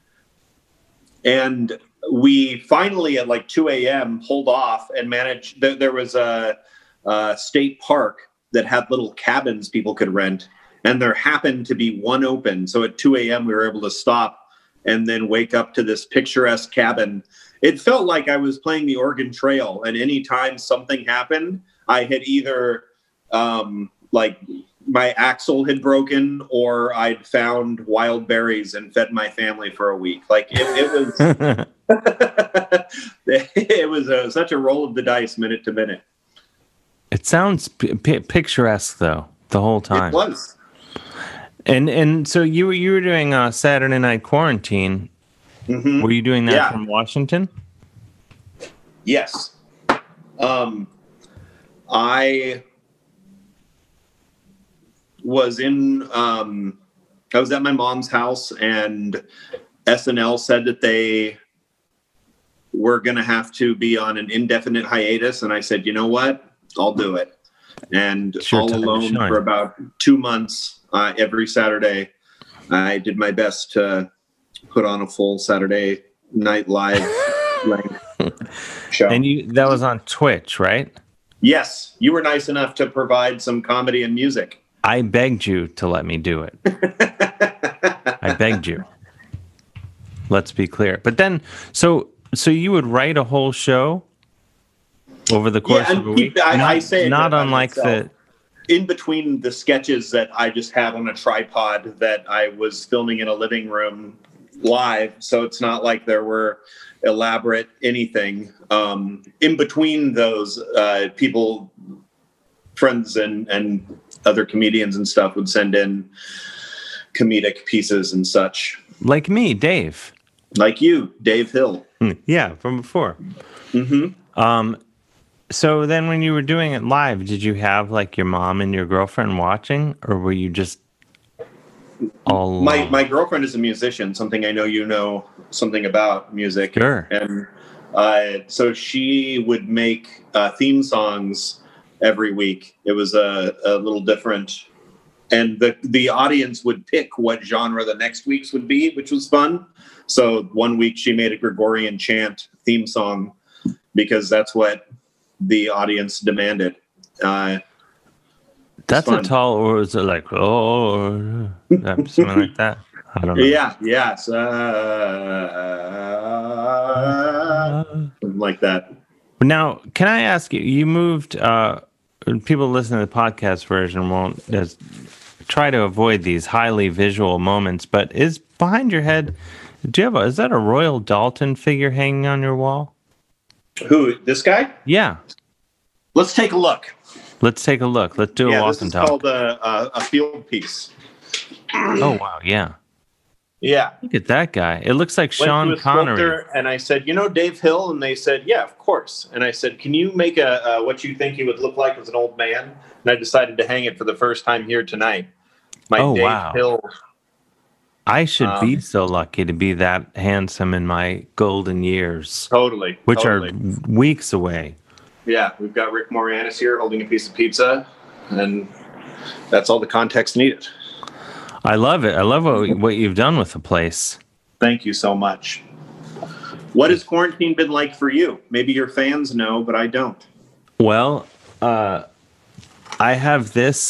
And we finally at like 2 a.m. pulled off and managed. There was a state park that had little cabins people could rent. And there happened to be one open. So at 2 a.m. we were able to stop and then wake up to this picturesque cabin. It felt like I was playing the Oregon Trail. And anytime something happened, I had either like my axle had broken or I'd found wild berries and fed my family for a week. Like it was, it was such a roll of the dice minute to minute. It sounds picturesque though, the whole time. It was. And so you were doing Saturday Night Quarantine. Mm-hmm. Were you doing that Yeah. from Washington? Yes. I was I was at my mom's house and SNL said that they were going to have to be on an indefinite hiatus. And I said, you know what? I'll do it. And Sure, all time to alone shine. for about 2 months, every Saturday, I did my best to put on a full Saturday Night Live show. And that was on Twitch, right? Yes, you were nice enough to provide some comedy and music. I begged you to let me do it. I begged you. Let's be clear. But then, so you would write a whole show over the course and of a week? I say it not by unlike myself. In between the sketches that I just have on a tripod that I was filming in a living room live, so it's not like there were elaborate anything. In between those, people, friends and other comedians and stuff would send in comedic pieces and such. Like me, Dave. Like you, Dave Hill. Yeah, from before. Mm-hmm. So then when you were doing it live, did you have like your mom and your girlfriend watching, or were you just all My girlfriend is a musician, something I know you know something about music. Sure. And so she would make theme songs every week. It was a little different. And the audience would pick what genre the next week's would be, which was fun. So one week she made a Gregorian chant theme song because that's what the audience demanded. That's fun. a tall, or is it like, something like that? I don't know. Yeah, yes. Something like that. Now, can I ask you, you moved, people listening to the podcast version won't try to avoid these highly visual moments, but is behind your head, is that a Royal Dalton figure hanging on your wall? Who, this guy? Yeah. Let's take a look. Let's take a look. Let's do a walk this and is talk. called a field piece. Oh, wow. Yeah. Yeah. Look at that guy. It looks like Went to Sean a Connery. sculptor, and I said, you know Dave Hill? And they said, yeah, of course. And I said, can you make a what you think he would look like as an old man? And I decided to hang it for the first time here tonight. My Oh, Dave wow. Hill. I should be so lucky to be that handsome in my golden years. Totally. Which totally. are weeks away. Yeah, we've got Rick Moranis here holding a piece of pizza, and that's all the context needed. I love it. I love what you've done with the place. Thank you so much. What has quarantine been like for you? Maybe your fans know, but I don't. Well, I have this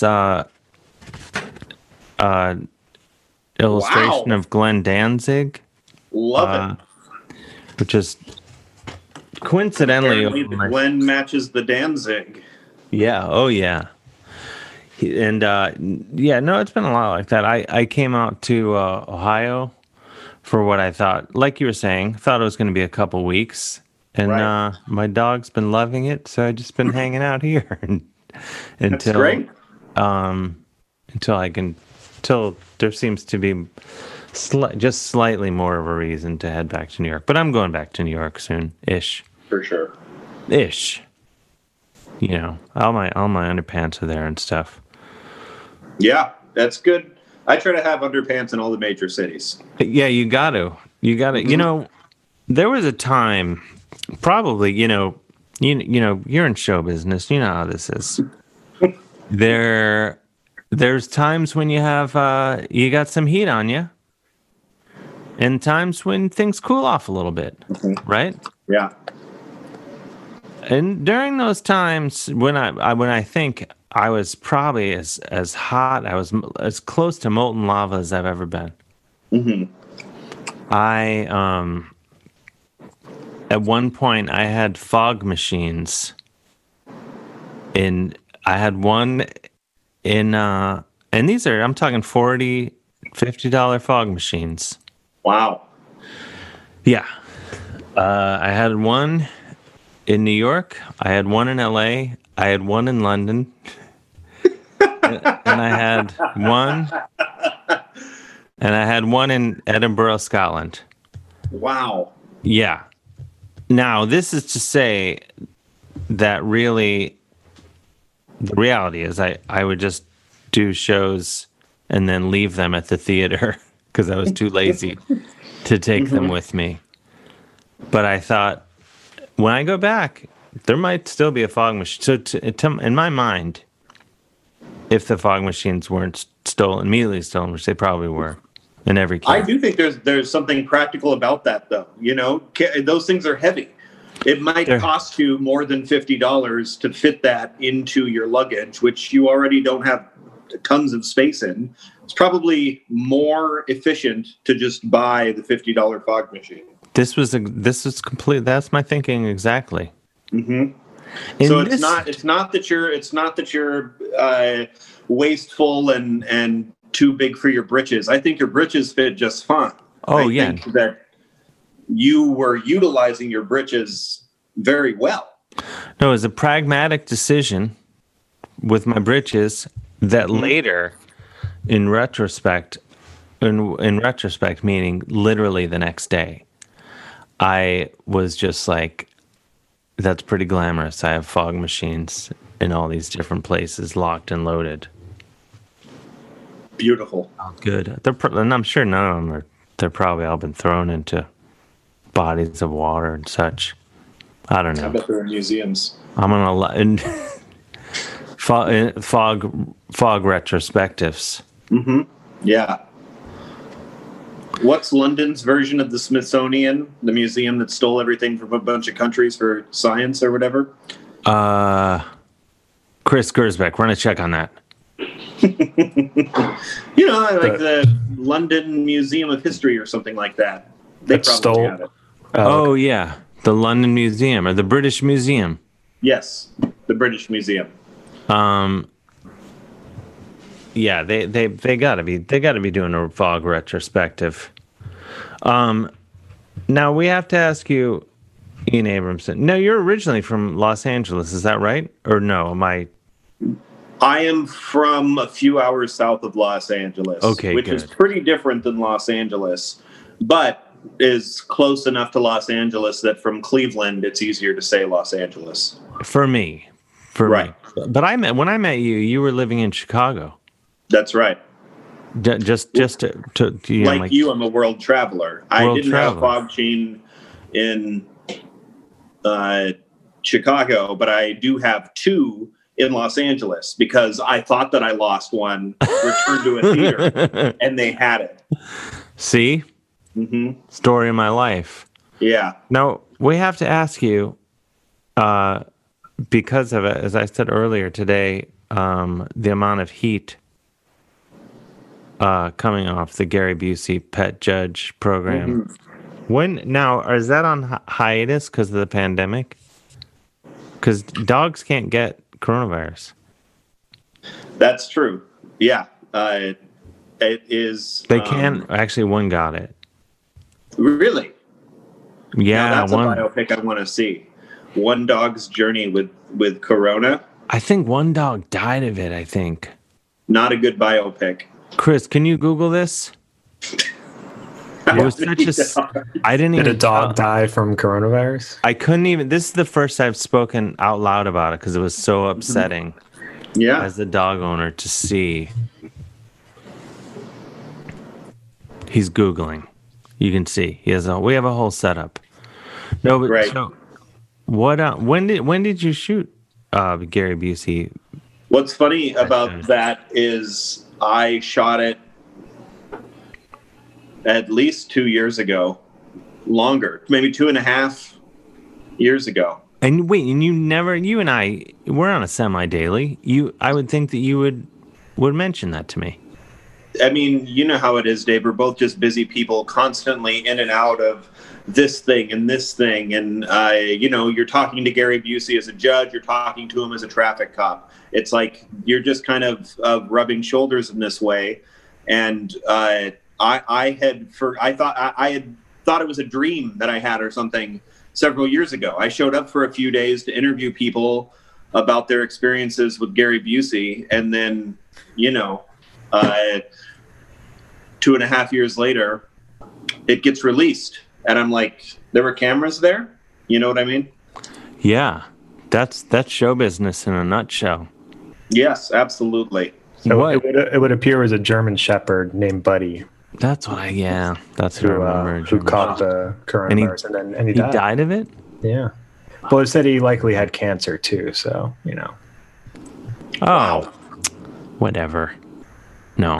illustration of Glenn Danzig. Love it. Which is coincidentally... Apparently the Glenn matches the Danzig. Yeah. Oh, yeah. And no, it's been a lot like that. I came out to Ohio for what I thought, like you were saying, thought it was going to be a couple weeks. And my dog's been loving it, so I've just been hanging out here until great. Until there seems to be just slightly more of a reason to head back to New York. But I'm going back to New York soon, ish. For sure. Ish. You know, all my underpants are there and stuff. Yeah, that's good. I try to have underpants in all the major cities. Yeah, you got to. You know, there was a time, probably, you know, you're in show business. You know how this is. There's times when you have you got some heat on you, and times when things cool off a little bit, right? Yeah. And during those times when I think I was probably as hot, I was as close to molten lava as I've ever been. Mm-hmm. At one point I had fog machines I had one in and these are, I'm talking $40, $50 fog machines. Wow. Yeah. I had one in New York, I had one in LA, I had one in London, and I had one in Edinburgh, Scotland. Wow. Yeah. Now, this is to say that really the reality is I would just do shows and then leave them at the theater because I was too lazy to take them with me. But I thought, when I go back, there might still be a fog machine. So in my mind, if the fog machines weren't immediately stolen, which they probably were in every case. I do think there's something practical about that, though. You know, those things are heavy. It might cost you more than $50 to fit that into your luggage, which you already don't have tons of space in. It's probably more efficient to just buy the $50 fog machine. This is complete. That's my thinking exactly. Mm-hmm. So it's not that you're wasteful and too big for your britches. I think your britches fit just fine. Oh, I think that you were utilizing your britches very well. No, it was a pragmatic decision with my britches that later, in retrospect, meaning literally the next day, I was just like, that's pretty glamorous. I have fog machines in all these different places, locked and loaded. Beautiful. Good. And I'm sure none of them they're probably all been thrown into bodies of water and such. I don't know. I bet they're in museums. I'm in fog retrospectives. Mm-hmm. Yeah. What's London's version of the Smithsonian, the museum that stole everything from a bunch of countries for science or whatever? Chris Gersbeck, run a check on that. You know, like the London Museum of History or something like that. They probably have it. Oh, yeah. The London Museum or the British Museum. Yes, the British Museum. Yeah, they gotta be doing a fog retrospective. Now we have to ask you, Ian Abramson. No, you're originally from Los Angeles, is that right? Or no? I am from a few hours south of Los Angeles. Okay, which is pretty different than Los Angeles, but is close enough to Los Angeles that from Cleveland it's easier to say Los Angeles. For me. But when I met you, you were living in Chicago. That's right. Just to you know, like you, I'm a world traveler. I didn't have a fog machine in Chicago, but I do have two in Los Angeles because I thought that I lost one, returned to a theater, and they had it. See? Mm-hmm. Story of my life. Yeah. Now, we have to ask you, because of it, as I said earlier today, the amount of heat coming off the Gary Busey Pet Judge program. Mm-hmm. Is that on hiatus because of the pandemic? Because dogs can't get coronavirus. That's true. Yeah. It is. They can. Actually, one got it. Really? Yeah. Now that's a biopic I want to see. One dog's journey with corona. I think one dog died of it, I think. Not a good biopic. Chris, can you Google this? It was such I didn't even. Did a dog die from coronavirus? I couldn't even. This is the first I've spoken out loud about it because it was so upsetting. Yeah. As the dog owner to see. He's Googling. You can see we have a whole setup. No, but right. What? When did you shoot Gary Busey? What's funny about that is I shot it at least 2 years ago, longer, maybe 2.5 years ago. And wait, and you and I, we're on a semi-daily. I would think that you would mention that to me. I mean, you know how it is, Dave. We're both just busy people, constantly in and out of this thing and this thing. And, you're talking to Gary Busey as a judge. You're talking to him as a traffic cop. It's like you're just kind of rubbing shoulders in this way. And I had thought it was a dream that I had or something several years ago. I showed up for a few days to interview people about their experiences with Gary Busey. And then, 2.5 years later, it gets released. And I'm like, there were cameras there? You know what I mean? Yeah. That's show business in a nutshell. Yes, absolutely. So it would appear as a German Shepherd named Buddy. That's who I remember. Who caught the coronavirus and he died. He died of it? Yeah. Well, it said he likely had cancer too, so, Oh, whatever. No.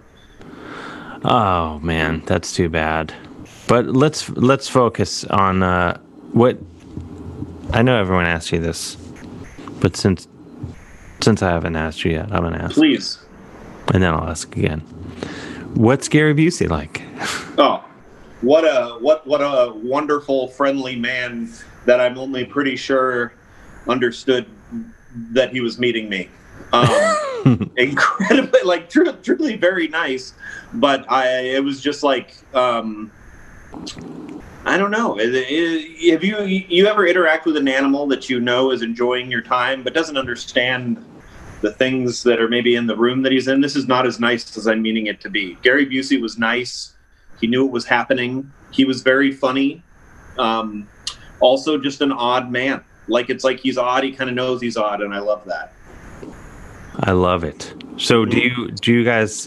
Oh man, that's too bad. But let's focus on what I know. Everyone asked you this, but since I haven't asked you yet, I'm gonna ask. Please. And then I'll ask again. What's Gary Busey like? Oh, what a wonderful, friendly man that I'm only pretty sure understood that he was meeting me. Incredibly, truly very nice. But it was just like, I don't know. Have you ever interact with an animal that is enjoying your time but doesn't understand the things that are maybe in the room that he's in? This is not as nice as I'm meaning it to be. Gary Busey was nice. He knew it was happening. He was very funny. Also just an odd man. It's like he's odd. He kind of knows he's odd, and I love that. I love it. So do you guys,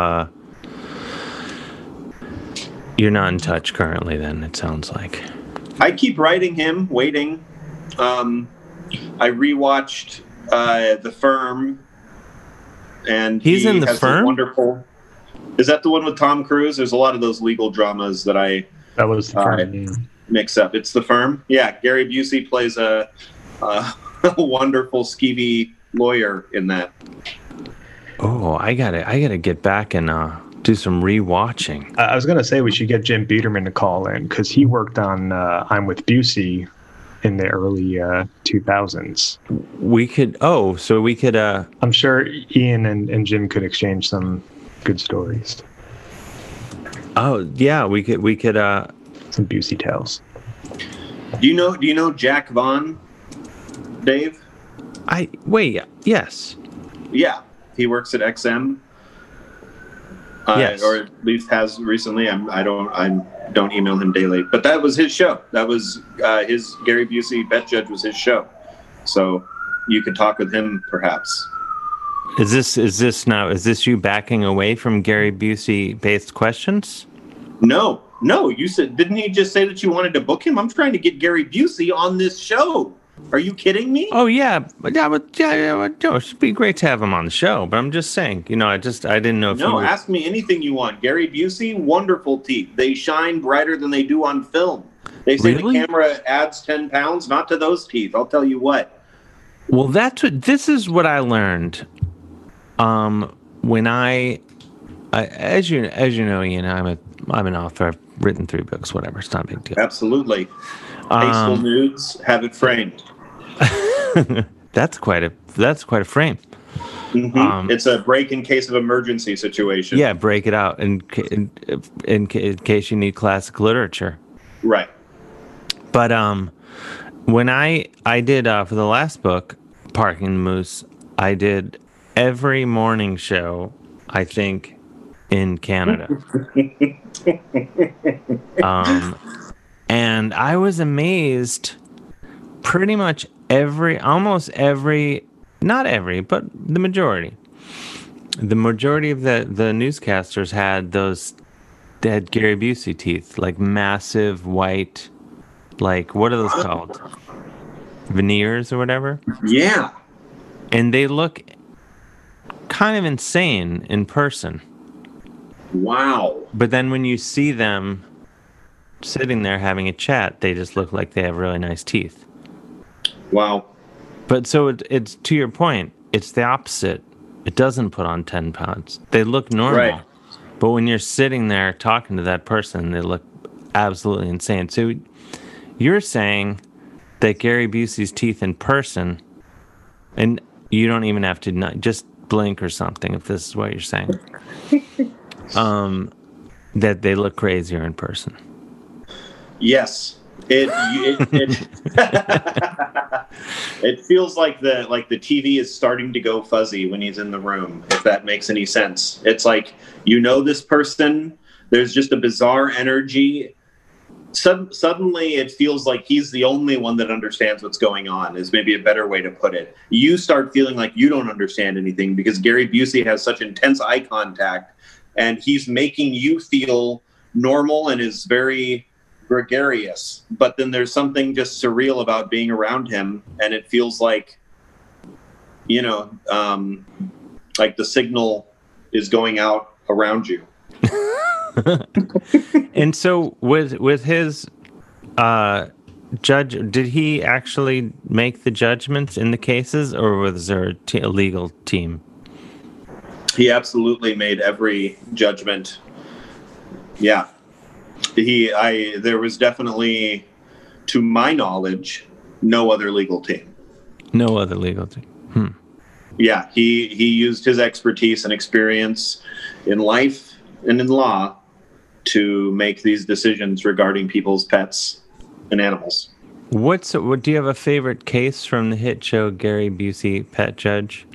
you're not in touch currently then, it sounds like. I keep writing him, waiting. I rewatched The Firm, and he's in The Firm? Wonderful. Is that the one with Tom Cruise? There's a lot of those legal dramas that was The Firm. Mix up. It's The Firm. Yeah, Gary Busey plays a wonderful skeevy lawyer in that. Oh, I gotta get back and do some rewatching. I was gonna say we should get Jim Biederman to call in because he worked on I'm with Busey in the early 2000s. We could. I'm sure Ian and Jim could exchange some good stories. Oh yeah, we could. Some Busey tales. Do you know Jack Vaughn, Dave? Yes. Yeah, he works at XM. Yes. Or at least has recently. I don't email him daily, but that was his show. That was his Gary Busey Bet Judge was his show. So you could talk with him perhaps. Is this you backing away from Gary Busey based questions? No. You said, didn't he just say that you wanted to book him? I'm trying to get Gary Busey on this show. Are you kidding me? Oh yeah, it'd be great to have him on the show. But I'm just saying, I didn't know if you were... ask me anything you want. Gary Busey, wonderful teeth. They shine brighter than they do on film. They say Really? The camera adds 10 pounds, not to those teeth. I'll tell you what. Well, this is what I learned. When as you know, Ian, I'm an author. I've written 3 books. Whatever, it's not a big deal. Absolutely. Tasteful nudes, have it framed. That's quite a frame. Mm-hmm. It's a break in case of emergency situation. Yeah, break it out in case you need classic literature. Right. But when I did for the last book, Parking the Moose, I did every morning show, I think, in Canada. And I was amazed. Pretty much almost every, not every, but the majority. The majority of the newscasters had Gary Busey teeth, like massive white, like, what are those called? veneers or whatever. Yeah. And they look kind of insane in person. Wow. But then when you see them sitting there having a chat, they just look like they have really nice teeth. Wow. But so it's to your point, it's the opposite. It doesn't put on 10 pounds. They look normal. Right. But when you're sitting there talking to that person, they look absolutely insane. So you're saying that Gary Busey's teeth in person, and you don't even have to just blink or something if this is what you're saying, that they look crazier in person. Yes. It it feels like the TV is starting to go fuzzy when he's in the room, if that makes any sense. It's like, this person, there's just a bizarre energy. Suddenly it feels like he's the only one that understands what's going on, is maybe a better way to put it. You start feeling like you don't understand anything because Gary Busey has such intense eye contact, and he's making you feel normal and is very gregarious, but then there's something just surreal about being around him, and it feels like like the signal is going out around you. And so with his judge, did he actually make the judgments in the cases, or was there a legal team? He absolutely made every judgment. Yeah. There was definitely, to my knowledge, no other legal team. No other legal team. Yeah, he used his expertise and experience in life and in law to make these decisions regarding people's pets and animals. Do you have a favorite case from the hit show Gary Busey, Pet Judge?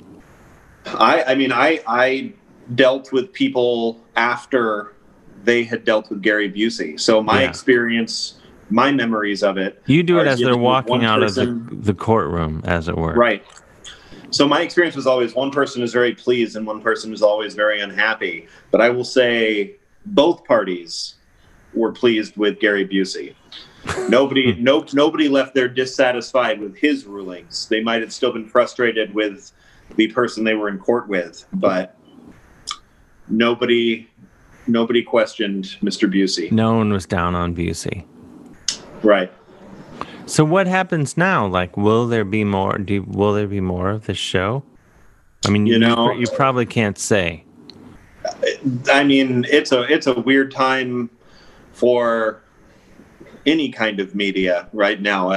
I dealt with people after they had dealt with Gary Busey. So my experience, my memories of it. You do it as they're walking out of the courtroom, as it were. Right. So my experience was always one person is very pleased and one person is always very unhappy. But I will say both parties were pleased with Gary Busey. Nobody left there dissatisfied with his rulings. They might have still been frustrated with the person they were in court with, but nobody questioned Mr. Busey. No one was down on Busey. Right. So what happens now? Like, will there be more? Will there be more of this show? I mean, you probably can't say. I mean, it's a weird time for any kind of media right now.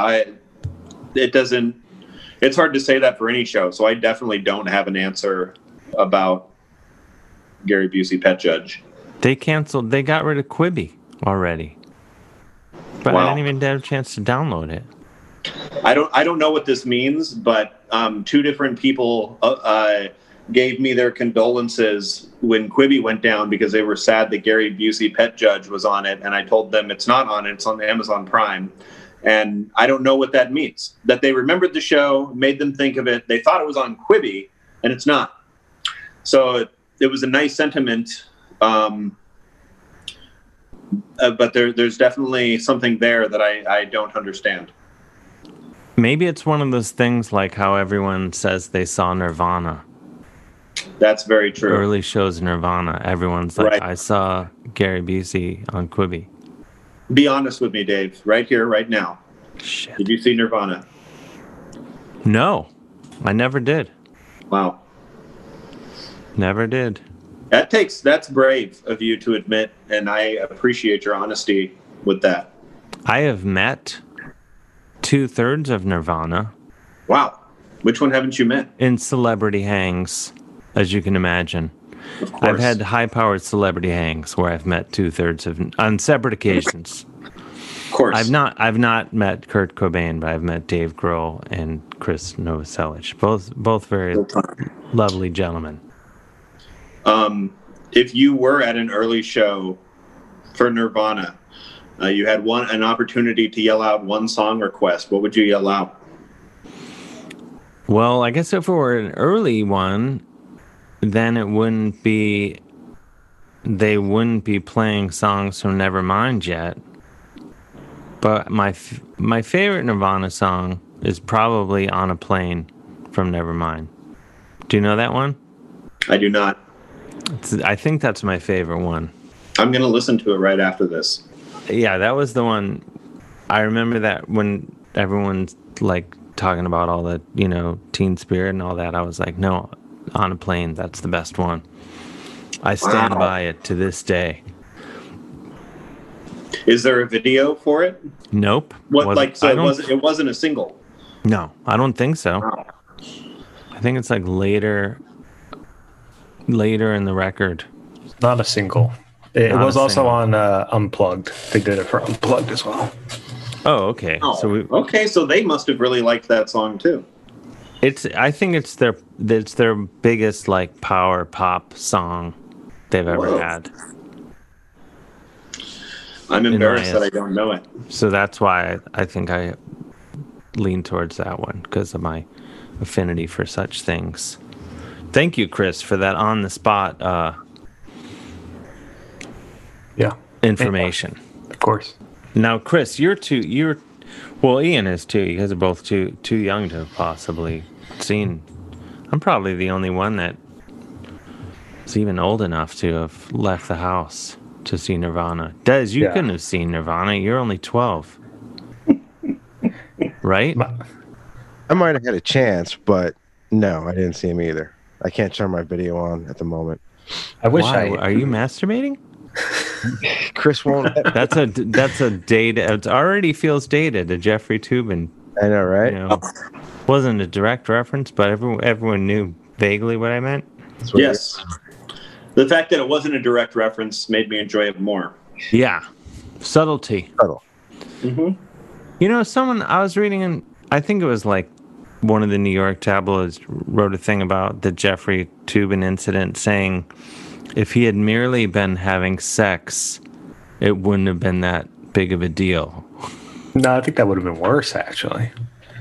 It's hard to say that for any show. So I definitely don't have an answer about Gary Busey, Pet Judge. They got rid of Quibi already. But I didn't even have a chance to download it. I don't know what this means, but two different people gave me their condolences when Quibi went down because they were sad that Gary Busey, Pet Judge was on it, and I told them it's not on it, it's on Amazon Prime. And I don't know what that means. That they remembered the show, made them think of it. They thought it was on Quibi, and it's not. So it was a nice sentiment. But there's definitely something there that I don't understand. Maybe it's one of those things like how everyone says they saw Nirvana. That's very true. Early shows Nirvana. Everyone's like, Right. I saw Gary Busey on Quibi. Be honest with me, Dave. Right here, right now. Shit. Did you see Nirvana? No, I never did. Wow. Never did. That's brave of you to admit, and I appreciate your honesty with that. I have met 2/3 of Nirvana. Wow. Which one haven't you met? In celebrity hangs, as you can imagine. Of course. I've had high-powered celebrity hangs where I've met 2/3 on separate occasions. Of course. I've not met Kurt Cobain, but I've met Dave Grohl and Chris Novoselic. Both very lovely gentlemen. If you were at an early show for Nirvana, you had an opportunity to yell out one song request, what would you yell out? Well, I guess if it were an early one, then they wouldn't be playing songs from Nevermind yet. But my favorite Nirvana song is probably On a Plane from Nevermind. Do you know that one? I do not. I think that's my favorite one. I'm going to listen to it right after this. Yeah, that was the one. I remember that when everyone's like talking about all the, Teen Spirit and all that, I was like, no, On a Plane, that's the best one. I stand by it to this day. Is there a video for it? Nope. It wasn't a single? No, I don't think so. Wow. I think it's like later in the record. Not a single. It was also on Unplugged. They did it for Unplugged as well. Oh, okay. Oh, so they must have really liked that song too. I think it's their biggest like power pop song they've ever had. I'm embarrassed that I don't know it. So that's why I think I lean towards that one, because of my affinity for such things. Thank you, Chris, for that on the spot information. Of course. Now, Chris, well, Ian is too. You guys are both too young to have possibly seen. I'm probably the only one that is even old enough to have left the house to see Nirvana. Des, you couldn't have seen Nirvana. You're only 12. Right? I might have had a chance, but no, I didn't see him either. I can't turn my video on at the moment. I wish Are you masturbating? Chris won't. That's a date. It already feels dated. A Jeffrey Toobin. I know, right? Wasn't a direct reference, but everyone knew vaguely what I meant. Yes. The fact that it wasn't a direct reference made me enjoy it more. Yeah. Subtlety. Subtle. Mm-hmm. Someone I was reading, and I think it was like one of the New York tabloids wrote a thing about the Jeffrey Toobin incident, saying if he had merely been having sex, it wouldn't have been that big of a deal. No, I think that would have been worse, actually.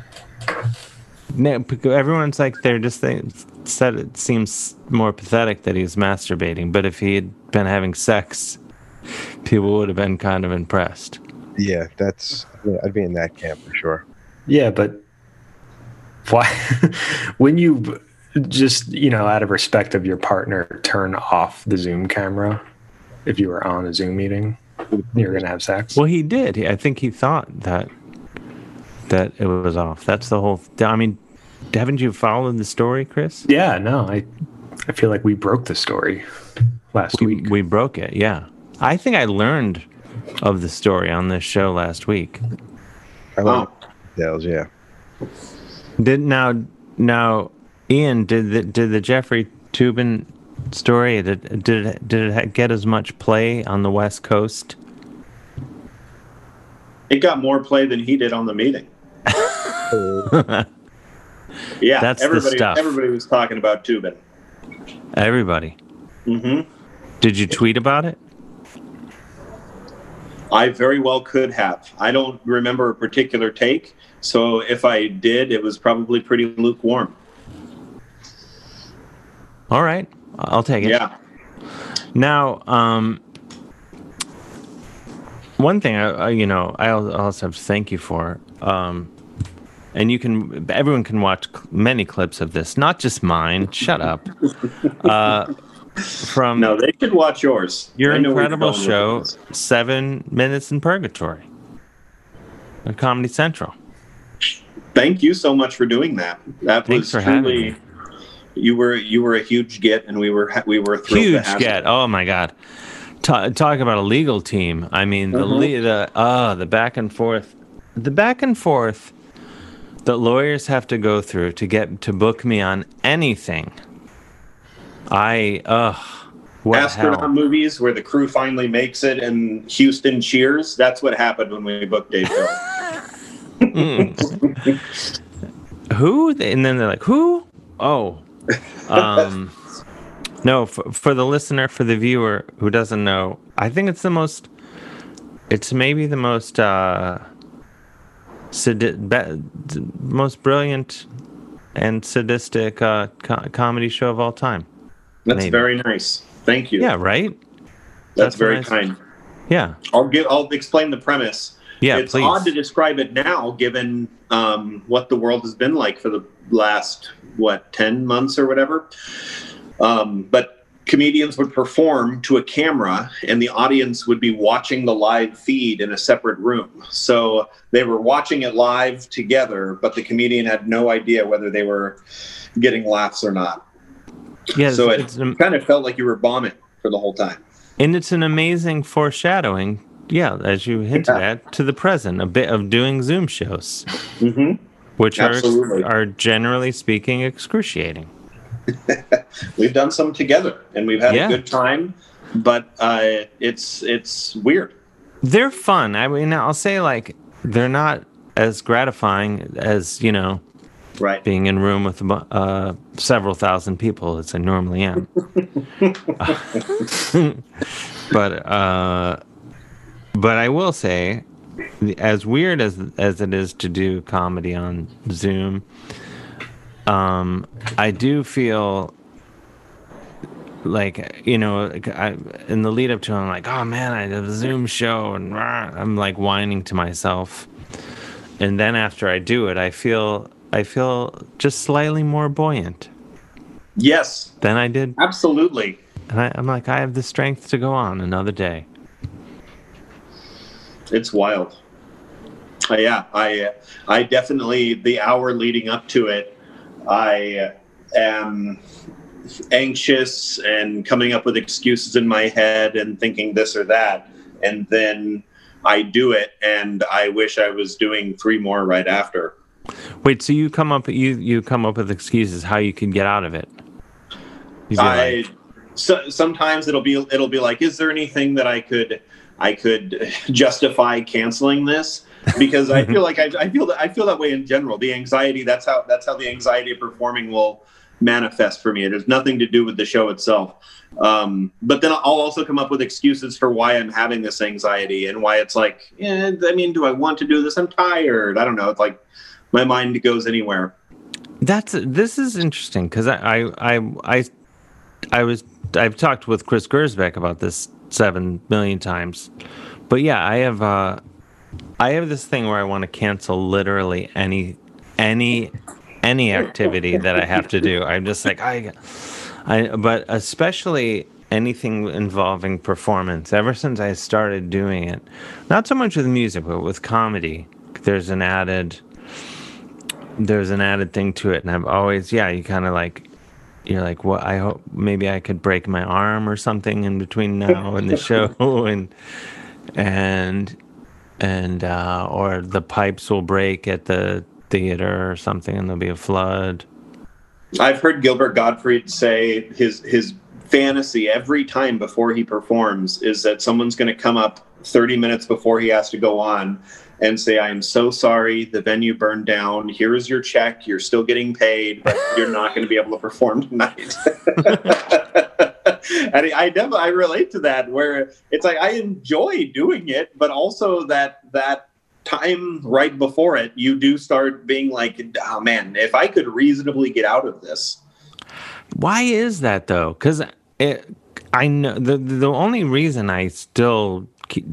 No, everyone's like, said it seems more pathetic that he's masturbating, but if he had been having sex, people would have been kind of impressed. Yeah, I'd be in that camp for sure. Yeah, but why? When you just, out of respect of your partner, turn off the Zoom camera if you were on a Zoom meeting, you're going to have sex? Well, he did. I think he thought that it was off. That's the whole... I mean, haven't you followed the story, Chris? Yeah, no. I feel like we broke the story last week. We broke it, yeah. I think I learned of the story on this show last week. Yeah. Now, Ian, did the Jeffrey Toobin story, did it get as much play on the West Coast? It got more play than he did on the meeting. Yeah, that's the stuff. Everybody was talking about Toobin. Everybody. Mm-hmm. Did you tweet about it? I very well could have. I don't remember a particular take, so if I did, it was probably pretty lukewarm. All right, I'll take it. Yeah. Now, one thing I also have to thank you for, and everyone can watch many clips of this, not just mine. Shut up. No, they should watch yours. Your incredible show, 7 Minutes in Purgatory, on Comedy Central. Thank you so much for doing that. That was truly. You were a huge get, and we were thrilled to have get. You. Oh my God! Talk about a legal team. I mean, the back and forth, that lawyers have to go through to book me on anything. Astronaut movies where the crew finally makes it and Houston cheers. That's what happened when we booked Dave Hill. Who? And then they're like, who? Oh. No, for the listener, for the viewer who doesn't know, I think it's maybe the most most brilliant and sadistic comedy show of all time. That's very nice. Thank you. Yeah, right? That's very kind. Yeah. I'll explain the premise. Yeah, it's please. odd to describe it now, given what the world has been like for the last 10 months or whatever. But comedians would perform to a camera, and the audience would be watching the live feed in a separate room. So they were watching it live together, but the comedian had no idea whether they were getting laughs or not. Yeah, so it kind of felt like you were bombing for the whole time. And it's an amazing foreshadowing, as you hinted at, to the present, a bit of doing Zoom shows, which are generally speaking excruciating. We've done some together, and we've had a good time, but it's weird. They're fun. I mean, I'll say, like, they're not as gratifying as, being in a room with several thousand people as I normally am. But I will say, as weird as it is to do comedy on Zoom, I do feel like, in the lead up to it, I'm like, oh man, I did a Zoom show, and I'm like whining to myself. And then after I do it, I feel just slightly more buoyant. Yes. Than I did. Absolutely. And I'm like, I have the strength to go on another day. It's wild. I definitely, the hour leading up to it, I am anxious and coming up with excuses in my head and thinking this or that. And then I do it, and I wish I was doing 3 more right after. Wait, so you come up with excuses how you can get out of it? Sometimes it'll be like, is there anything that I could justify canceling this? Because I feel like I feel that way in general. The anxiety, that's how the anxiety of performing will manifest for me. It has nothing to do with the show itself. But then I'll also come up with excuses for why I'm having this anxiety and why it's like, do I want to do this? I'm tired. I don't know. It's like my mind goes anywhere. This is interesting because I've talked with Chris Gersbeck about this 7 million times, but yeah, I have this thing where I want to cancel literally any activity that I have to do. I'm just like but especially anything involving performance. Ever since I started doing it, not so much with music, but with comedy, there's an added thing to it, and I've always you kind of like. You're like, well, I hope maybe I could break my arm or something in between now and the show, and or the pipes will break at the theater or something, and there'll be a flood. I've heard Gilbert Gottfried say his fantasy every time before he performs is that someone's going to come up 30 minutes before he has to go on and say, I am so sorry, the venue burned down. Here is your check. You're still getting paid, but you're not going to be able to perform tonight. And I relate to that, where it's like I enjoy doing it, but also that time right before it, you do start being like, oh man, if I could reasonably get out of this. Why is that though? Because I know the only reason I still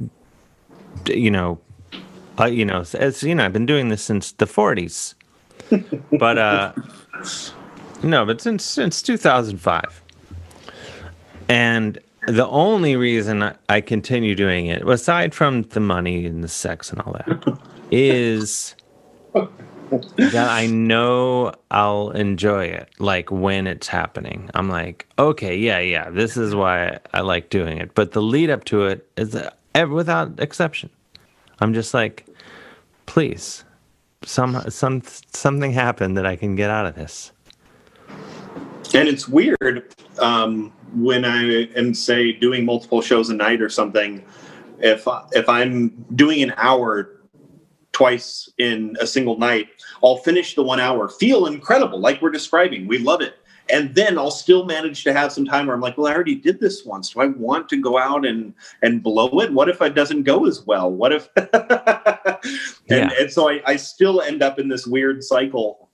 it's I've been doing this since the 40s, but but since 2005, and the only reason I continue doing it, aside from the money and the sex and all that, is that I know I'll enjoy it. Like when it's happening, I'm like, okay, yeah, this is why I like doing it. But the lead up to it is without exception. I'm just like, please, something happened that I can get out of this. And it's weird when I am, say, doing multiple shows a night or something. If I'm doing an hour twice in a single night, I'll finish the 1 hour, feel incredible, like we're describing. We love it. And then I'll still manage to have some time where I'm like, well, I already did this once. Do I want to go out and blow it? What if it doesn't go as well? What if? and so I still end up in this weird cycle.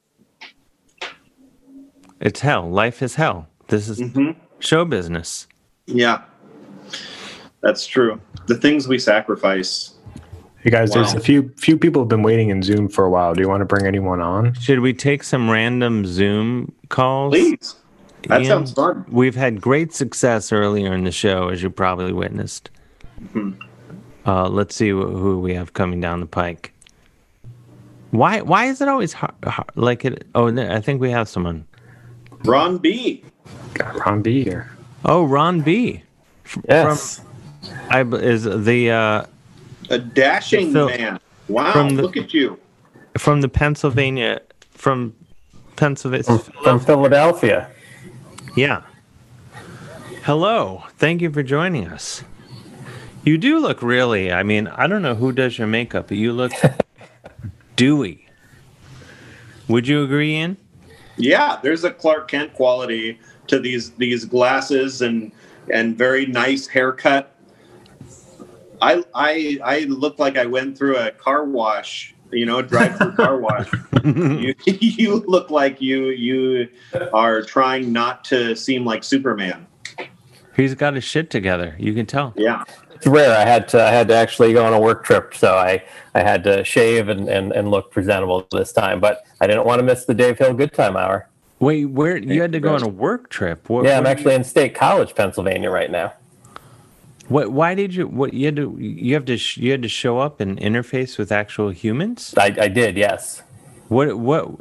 It's hell. Life is hell. This is show business. Yeah, that's true. The things we sacrifice. Hey guys, there's a few people have been waiting in Zoom for a while. Do you want to bring anyone on? Should we take some random Zoom calls? Please. That sounds fun. We've had great success earlier in the show, as you probably witnessed. Mm-hmm. Let's see who we have coming down the pike. Why is it always hard, like it? Oh, I think we have someone. Ron B. Got Ron B here. Oh, Ron B. Yes. Is the a dashing man. Wow, look at you. From Pennsylvania. From Philadelphia. Yeah. Hello. Thank you for joining us. You do look really, I mean, I don't know who does your makeup, but you look dewy. Would you agree, Ian? Yeah, there's a Clark Kent quality to these glasses and very nice haircut. I look like I went through a car wash, drive-through car wash. You look like you are trying not to seem like Superman. He's got his shit together. You can tell. Yeah. It's rare. I had to actually go on a work trip, so I had to shave and look presentable this time. But I didn't want to miss the Dave Hill Good Time Hour. Wait, where you had to go on a work trip? I'm actually in State College, Pennsylvania, right now. What? Why did you? What you had to? You had to show up and interface with actual humans. I did, yes. Why?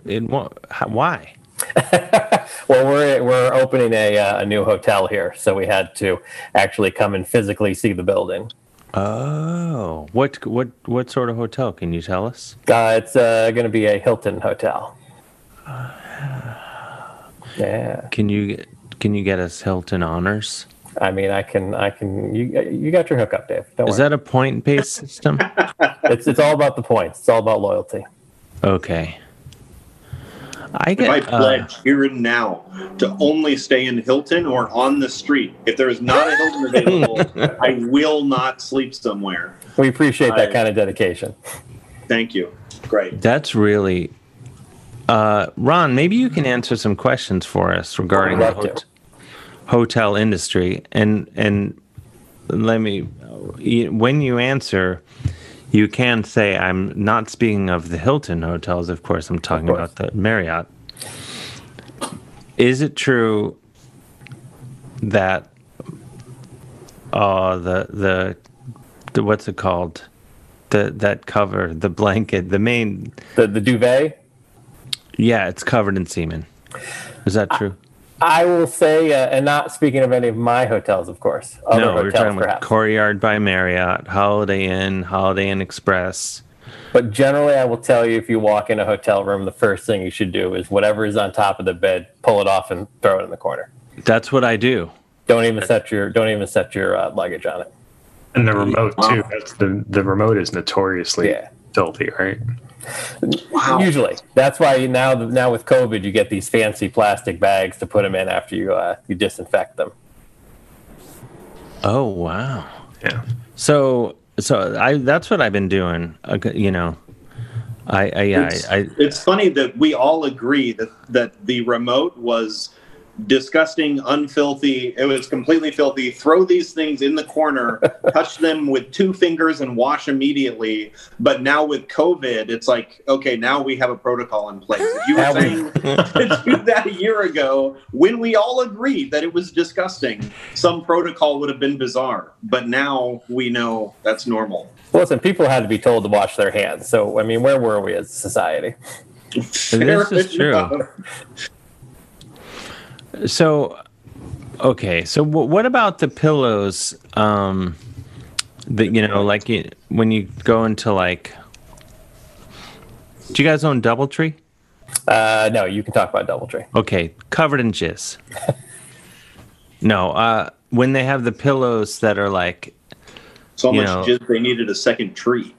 Well, we're opening a new hotel here, so we had to actually come and physically see the building. Oh, what sort of hotel? Can you tell us? It's going to be a Hilton hotel. Yeah. Can you get us Hilton honors? I mean, I can. You got your hookup, Dave. Don't worry. Is that a point-based system? It's all about the points. It's all about loyalty. Okay. I pledge here and now to only stay in Hilton or on the street. If there is not a Hilton available, I will not sleep somewhere. We appreciate that kind of dedication. Thank you. Great. That's really... Ron, maybe you can answer some questions for us regarding the hotel industry. And let me... When you answer... You can say, I'm not speaking of the Hilton hotels, of course, I'm talking about the Marriott. Is it true that the what's it called? That cover, the blanket, the duvet? Yeah, it's covered in semen. Is that true? I will say, and not speaking of any of my hotels, of course. No, we're talking about Courtyard by Marriott, Holiday Inn Express. But generally, I will tell you, if you walk in a hotel room, the first thing you should do is whatever is on top of the bed, pull it off and throw it in the corner. That's what I do. Don't even set your luggage on it. And the remote too. That's the remote is notoriously filthy, right? Wow. Usually, that's why now with COVID, you get these fancy plastic bags to put them in after you disinfect them. Oh wow! Yeah. So that's what I've been doing. It's funny that we all agree that the remote was disgusting, unfilthy. It was completely filthy. Throw these things in the corner, touch them with 2 fingers and wash immediately. But now with COVID, it's like, okay, now we have a protocol in place. If you were saying to do that a year ago, when we all agreed that it was disgusting, some protocol would have been bizarre. But now we know that's normal. Listen, people had to be told to wash their hands. So, I mean, where were we as a society? This is true. So, okay. So, what about the pillows? When you go into like, do you guys own DoubleTree? No, you can talk about DoubleTree. Okay, covered in jizz. No, when they have the pillows that are like, so much jizz they needed a second tree.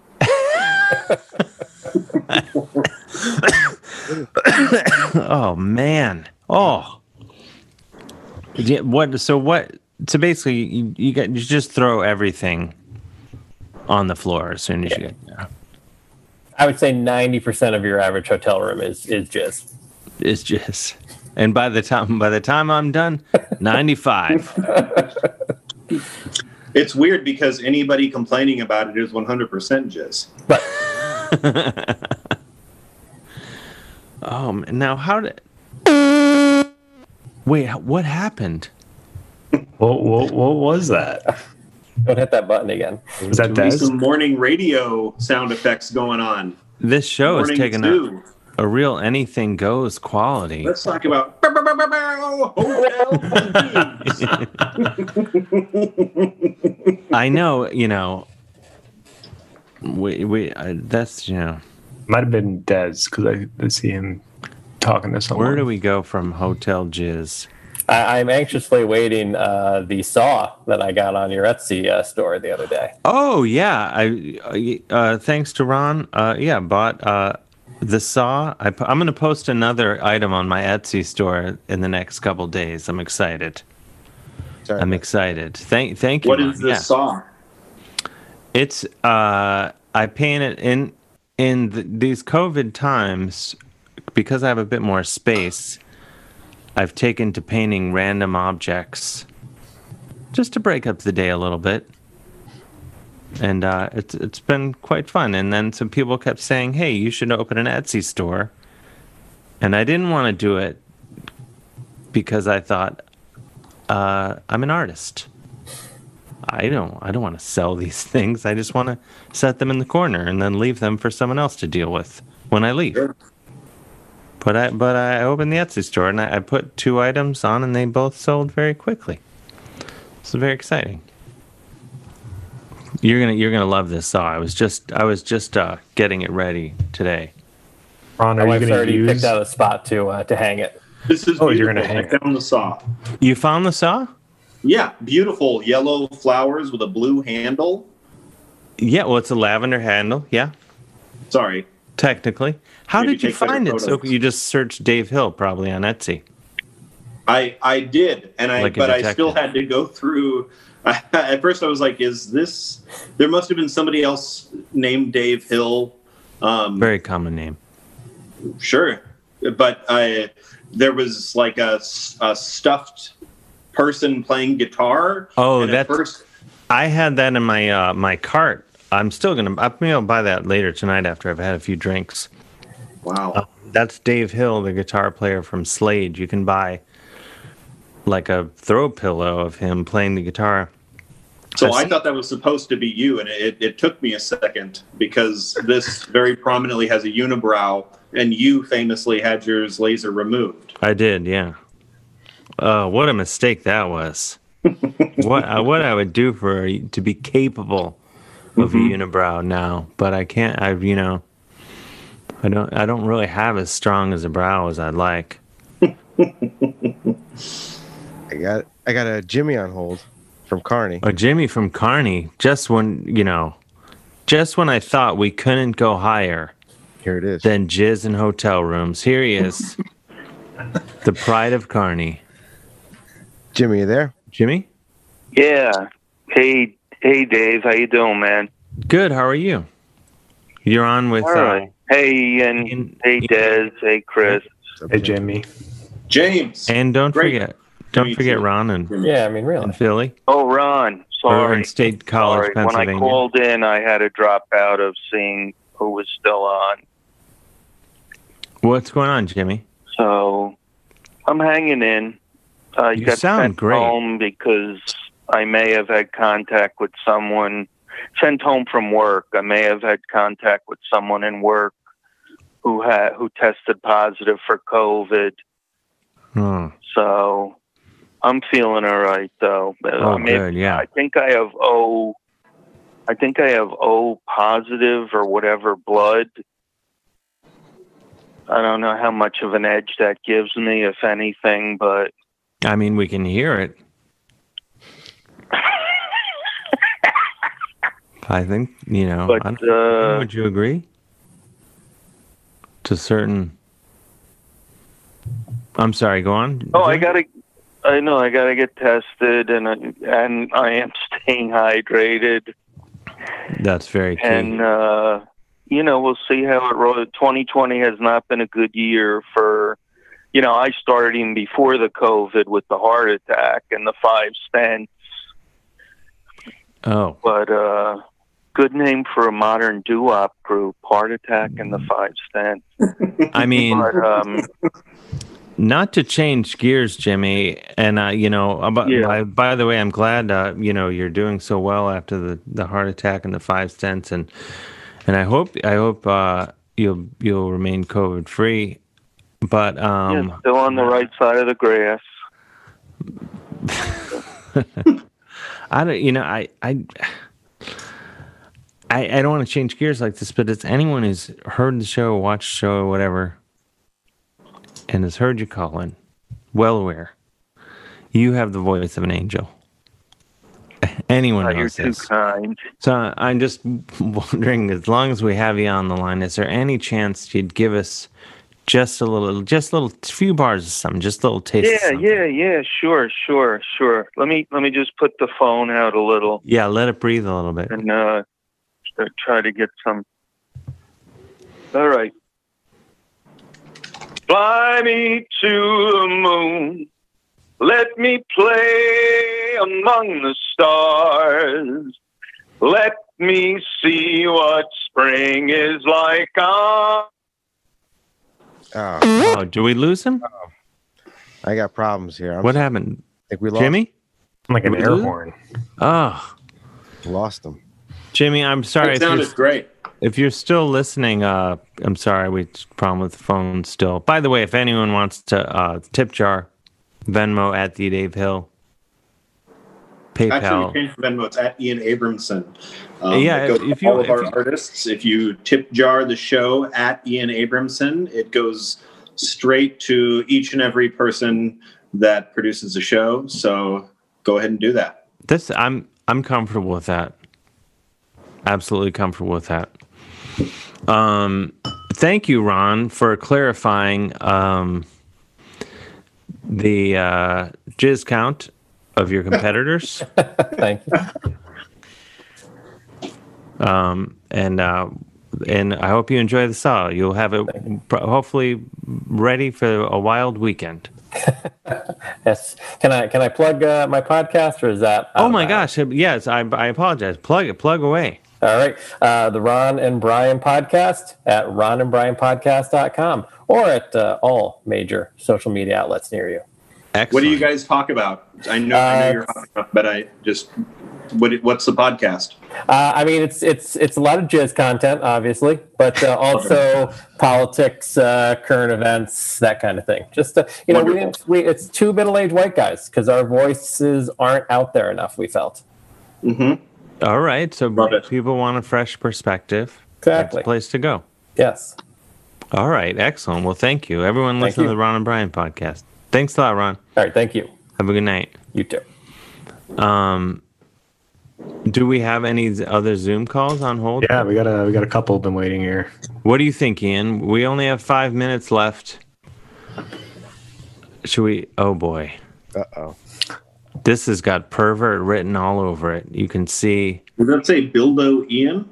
Oh man! Oh. Yeah, so basically you just throw everything on the floor as soon as you get there. I would say 90% of your average hotel room is jizz. It's jizz. And by the time I'm done, 95. It's weird because anybody complaining about it is 100% jizz. Now how did? Wait, what happened? What was that? Don't hit that button again. Was that Des? Some morning radio sound effects going on. This show is Morning taking zoo. a real anything goes quality. Let's talk about I know, that's, Might have been Dez because I see him talking to someone. Where do we go from Hotel Jizz? I'm anxiously waiting the saw that I got on your Etsy store the other day. Oh yeah, I thanks to Ron, bought the saw. I'm going to post another item on my Etsy store in the next couple days. I'm excited. I'm excited. Thank you. What is the saw? It's I painted in these COVID times because I have a bit more space. I've taken to painting random objects just to break up the day a little bit. And it's been quite fun. And then some people kept saying, hey, you should open an Etsy store. And I didn't want to do it because I thought, I'm an artist. I don't want to sell these things. I just want to set them in the corner and then leave them for someone else to deal with when I leave. Sure. But I opened the Etsy store and I put 2 items on and they both sold very quickly. It's very exciting. You're gonna love this saw. I was just getting it ready today. Ron, My wife's already picked out a spot to hang it. This is you're gonna beautiful. hang I found the saw. You found the saw? Yeah, beautiful yellow flowers with a blue handle. Yeah, well, it's a lavender handle. Yeah. Sorry. Technically. How Maybe did you take better find it? So photos. you just searched Dave Hill probably on Etsy. I did, and Like a but I detective. still had to go through. At first, I was like, "Is this?" There must have been somebody else named Dave Hill. Very common name. Sure, but there was like a stuffed person playing guitar. Oh, and at that's. first, I had that in my my cart. I'm still gonna. I'll buy that later tonight after I've had a few drinks. Wow. That's Dave Hill, the guitar player from Slade. You can buy like a throw pillow of him playing the guitar. So I thought that was supposed to be you, and it took me a second because this very prominently has a unibrow, and you famously had yours laser removed. I did, yeah. What a mistake that was. what I would do to be capable of a unibrow now, but I can't. I don't really have as strong as a brow as I'd like. I got a Jimmy on hold from Carney. A Jimmy from Carney. Just when I thought we couldn't go higher. Here it is. Than jizz in hotel rooms. Here he is. The pride of Carney. Jimmy, you there? Jimmy? Yeah. Hey, Dave. How you doing, man? Good. How are you? You're on with. All right. Hey, hey, Des. Hey, Chris. Hey, Jimmy. James. And don't forget Ron and really. and Philly. Oh, Ron. Sorry. Irvine State College, Sorry. When I Pennsylvania. called in, I had to drop out of seeing who was still on. What's going on, Jimmy? So I'm hanging in. You got sound sent great. home because I may have had contact with someone. Sent home from work. I may have had contact with someone in work who tested positive for COVID. So I'm feeling all right, though. Oh, good, yeah. I think I have O positive or whatever blood. I don't know how much of an edge that gives me, if anything, but I mean, we can hear it. I think, But, I don't, would you agree? To certain... I'm sorry, go on. Oh, I gotta get tested, and I am staying hydrated. That's very key. And we'll see how it rolls. 2020 has not been a good year for. I started even before the COVID with the heart attack and the 5 stents, Oh. But good name for a modern doo-wop group, Heart Attack and the Five Cents. I mean, But, not to change gears, Jimmy, and by the way, I'm glad you're doing so well after the heart attack and the 5 stents, and I hope you'll remain COVID free. But still on the right side of the grass. I don't want to change gears like this, but as anyone who's heard the show, watched the show, or whatever, and has heard you call in, well aware, you have the voice of an angel. Anyone knows You're this. too kind. So I'm just wondering, as long as we have you on the line, is there any chance you'd give us just a little few bars of something, just a little taste of something? Yeah, sure. Let me just put the phone out a little. Yeah, let it breathe a little bit. And try to get some. All right. Fly me to the moon. Let me play among the stars. Let me see what spring is like on. Oh, do we lose him? I got problems here. What happened? I think we lost Jimmy? Like an Did we air lose him? horn. Oh. Lost him. Jimmy, I'm sorry. It sounded great. If you're still listening, I'm sorry. We problem with the phone still. By the way, if anyone wants to tip jar, Venmo at the Dave Hill, PayPal. Actually, we changed Venmo. It's at Ian Abramson. Yeah, it goes to all of our artists. If you tip jar the show at Ian Abramson, it goes straight to each and every person that produces the show. So go ahead and do that. I'm comfortable with that. Absolutely comfortable with that. Thank you, Ron, for clarifying the jizz count of your competitors. Thank you. And I hope you enjoy the saw. You'll have it hopefully ready for a wild weekend. Yes. Can I plug my podcast, or is that? Oh my gosh! Yes, I apologize. Plug it. Plug away. All right. The Ron and Brian podcast at ronandbrianpodcast.com or at all major social media outlets near you. Excellent. What do you guys talk about? I know you're hot enough, but what's the podcast? I mean, it's a lot of jizz content, obviously, but also politics, current events, that kind of thing. Just it's two middle-aged white guys because our voices aren't out there enough. We felt. Mm-hmm. All right, so people want a fresh perspective. Exactly. That's the place to go. Yes. All right, excellent. Well, thank you. Everyone listen to the Ron and Brian podcast. Thanks a lot, Ron. All right, thank you. Have a good night. You too. Do we have any other Zoom calls on hold? Yeah, we got a couple been waiting here. What do you think, Ian? We only have 5 minutes left. Should we? Oh boy. Uh-oh. This has got pervert written all over it. You can see. Does that say Bildo Ian?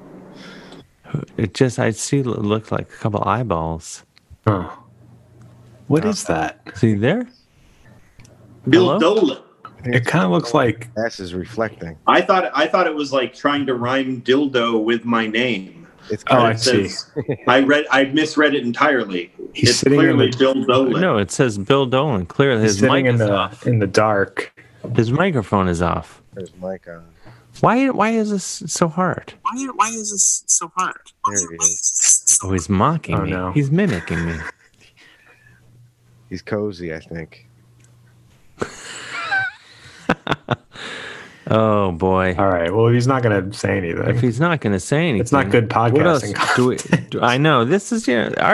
I see it looked like a couple eyeballs. Oh. What is that? See there? Bill Dolan. It kind of looks like S is reflecting. I thought it was like trying to rhyme dildo with my name. I see. I misread it entirely. He's it's sitting clearly in the, Bill Dolan. No, it says Bill Dolan. Clearly, his mic is off. In the dark. His microphone is off. There's mic on. Why is this so hard? Why is this so hard? There he is. Oh, he's mocking me. No. He's mimicking me. He's cozy, I think. Oh boy! All right. Well, he's not going to say anything. If he's not going to say anything, it's not good podcasting. What else I know this is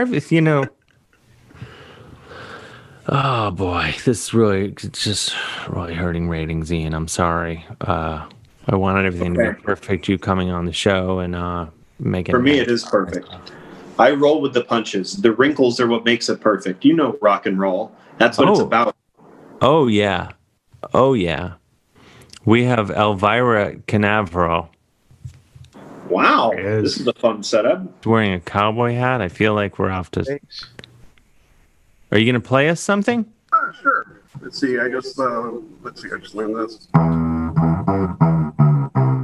Oh boy, this is really just really hurting ratings, Ian. I'm sorry. I wanted everything to be perfect. You coming on the show and making for me, it is perfect. I roll with the punches. The wrinkles are what makes it perfect. You know, rock and roll. That's what it's about. Oh yeah. Oh yeah. We have Elvira Canaveral. Wow, this is a fun setup. Wearing a cowboy hat. I feel like we're off to. Are you going to play us something? Sure. Let's see. I just land this.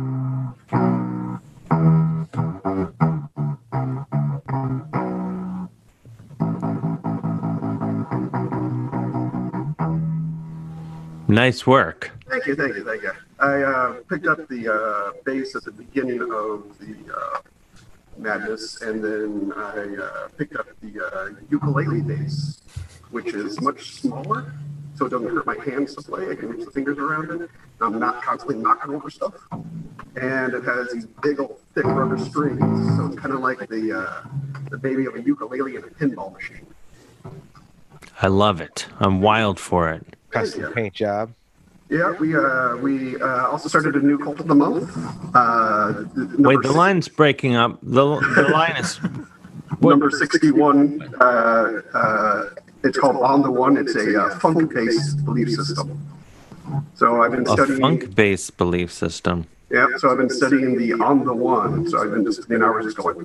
Nice work. Thank you. I picked up the bass at the beginning of the Madness, and then I picked up the ukulele bass, which is much smaller, so it doesn't hurt my hands to play. I can reach the fingers around it. I'm not constantly knocking over stuff. And it has these big old thick rubber strings, so it's kind of like the baby of a ukulele and a pinball machine. I love it. I'm wild for it. Custom paint job. Yeah, we also started a new cult of the month. Wait, the line's breaking up. The line is number 61. It's called On the One. It's a funk-based belief system. So I've been studying a funk-based belief system. Yeah, so I've been studying the On the One. So I've been just spending hours just going.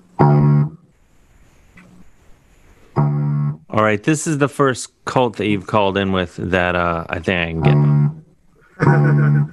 All right, this is the first cult that you've called in with that I think I can get. And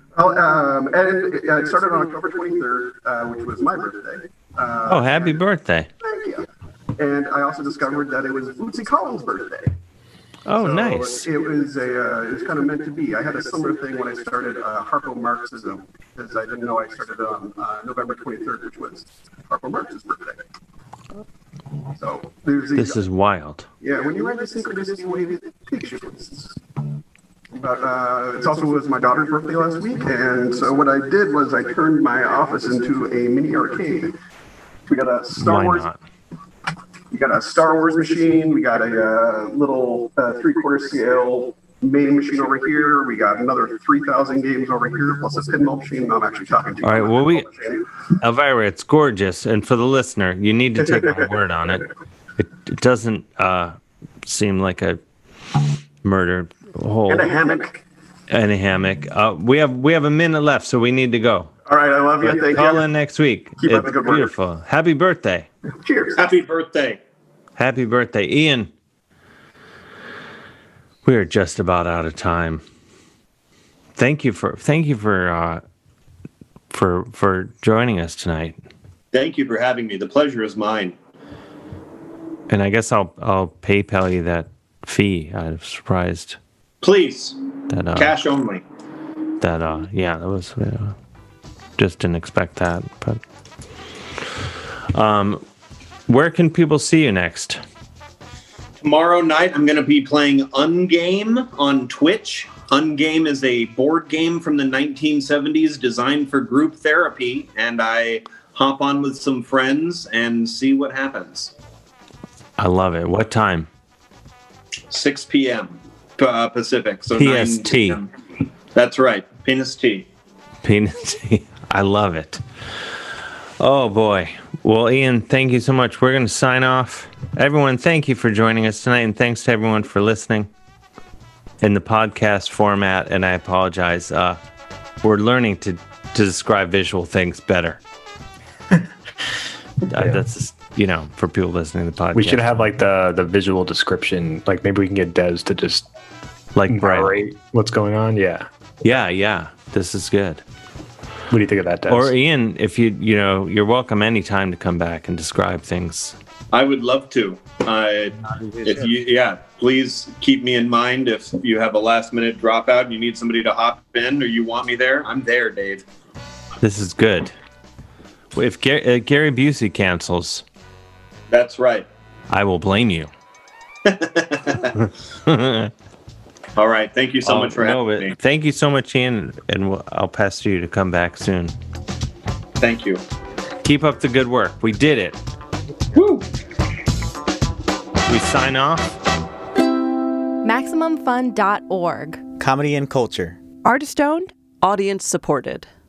it started on October 23rd, which was my birthday. Happy birthday. Thank you. And I also discovered that it was Bootsy Collins' birthday. Oh, so nice. It was kind of meant to be. I had a similar thing when I started Harpo Marxism, because I didn't know I started on November 23rd, which was Harpo Marx's birthday. So this is wild. Yeah, when you read the synchronicity wave, it takes you places. But it also was my daughter's birthday last week, and so what I did was I turned my office into a mini arcade. We got a Star Wars. We got a Star Wars machine. We got a little 3/4 scale main machine over here. We got another 3,000 games over here, plus a pinball machine. I'm actually talking to you. All right, well, Elvira, it's gorgeous, and for the listener, you need to take my word on it. It doesn't seem like a murder hole. And a hammock. We have a minute left, so we need to go. All right, I love you. Thank you. Call in next week. Keep up the good work. Beautiful. Happy birthday. Cheers. Happy birthday. Happy birthday, Ian. We're just about out of time. Thank you for joining us tonight. Thank you for having me. The pleasure is mine. And I guess I'll PayPal you that fee. I'm surprised. Please. That cash only. That was just didn't expect that. But where can people see you next? Tomorrow night, I'm going to be playing Ungame on Twitch. Ungame is a board game from the 1970s designed for group therapy, and I hop on with some friends and see what happens. I love it. What time? 6 p.m. Pacific. So PST. 9 p.m. That's right. Penis T. Penis T. I love it. Oh, boy. Well, Ian, thank you so much. We're going to sign off. Everyone, thank you for joining us tonight, and thanks to everyone for listening in the podcast format. And I apologize. We're learning to describe visual things better. That's just, for people listening to the podcast. We should have like the visual description. Like maybe we can get Des to just narrate what's going on. Yeah. Yeah. This is good. What do you think of that, Des? Or Ian, if you're welcome anytime to come back and describe things. I would love to. Please keep me in mind if you have a last minute dropout and you need somebody to hop in or you want me there. I'm there, Dave. This is good. If Gary Busey cancels, that's right. I will blame you. All right. Thank you so much for having me. Thank you so much, Ian, and I'll pass to you to come back soon. Thank you. Keep up the good work. We did it. Woo! We sign off. MaximumFun.org. Comedy and culture. Artist owned. Audience supported.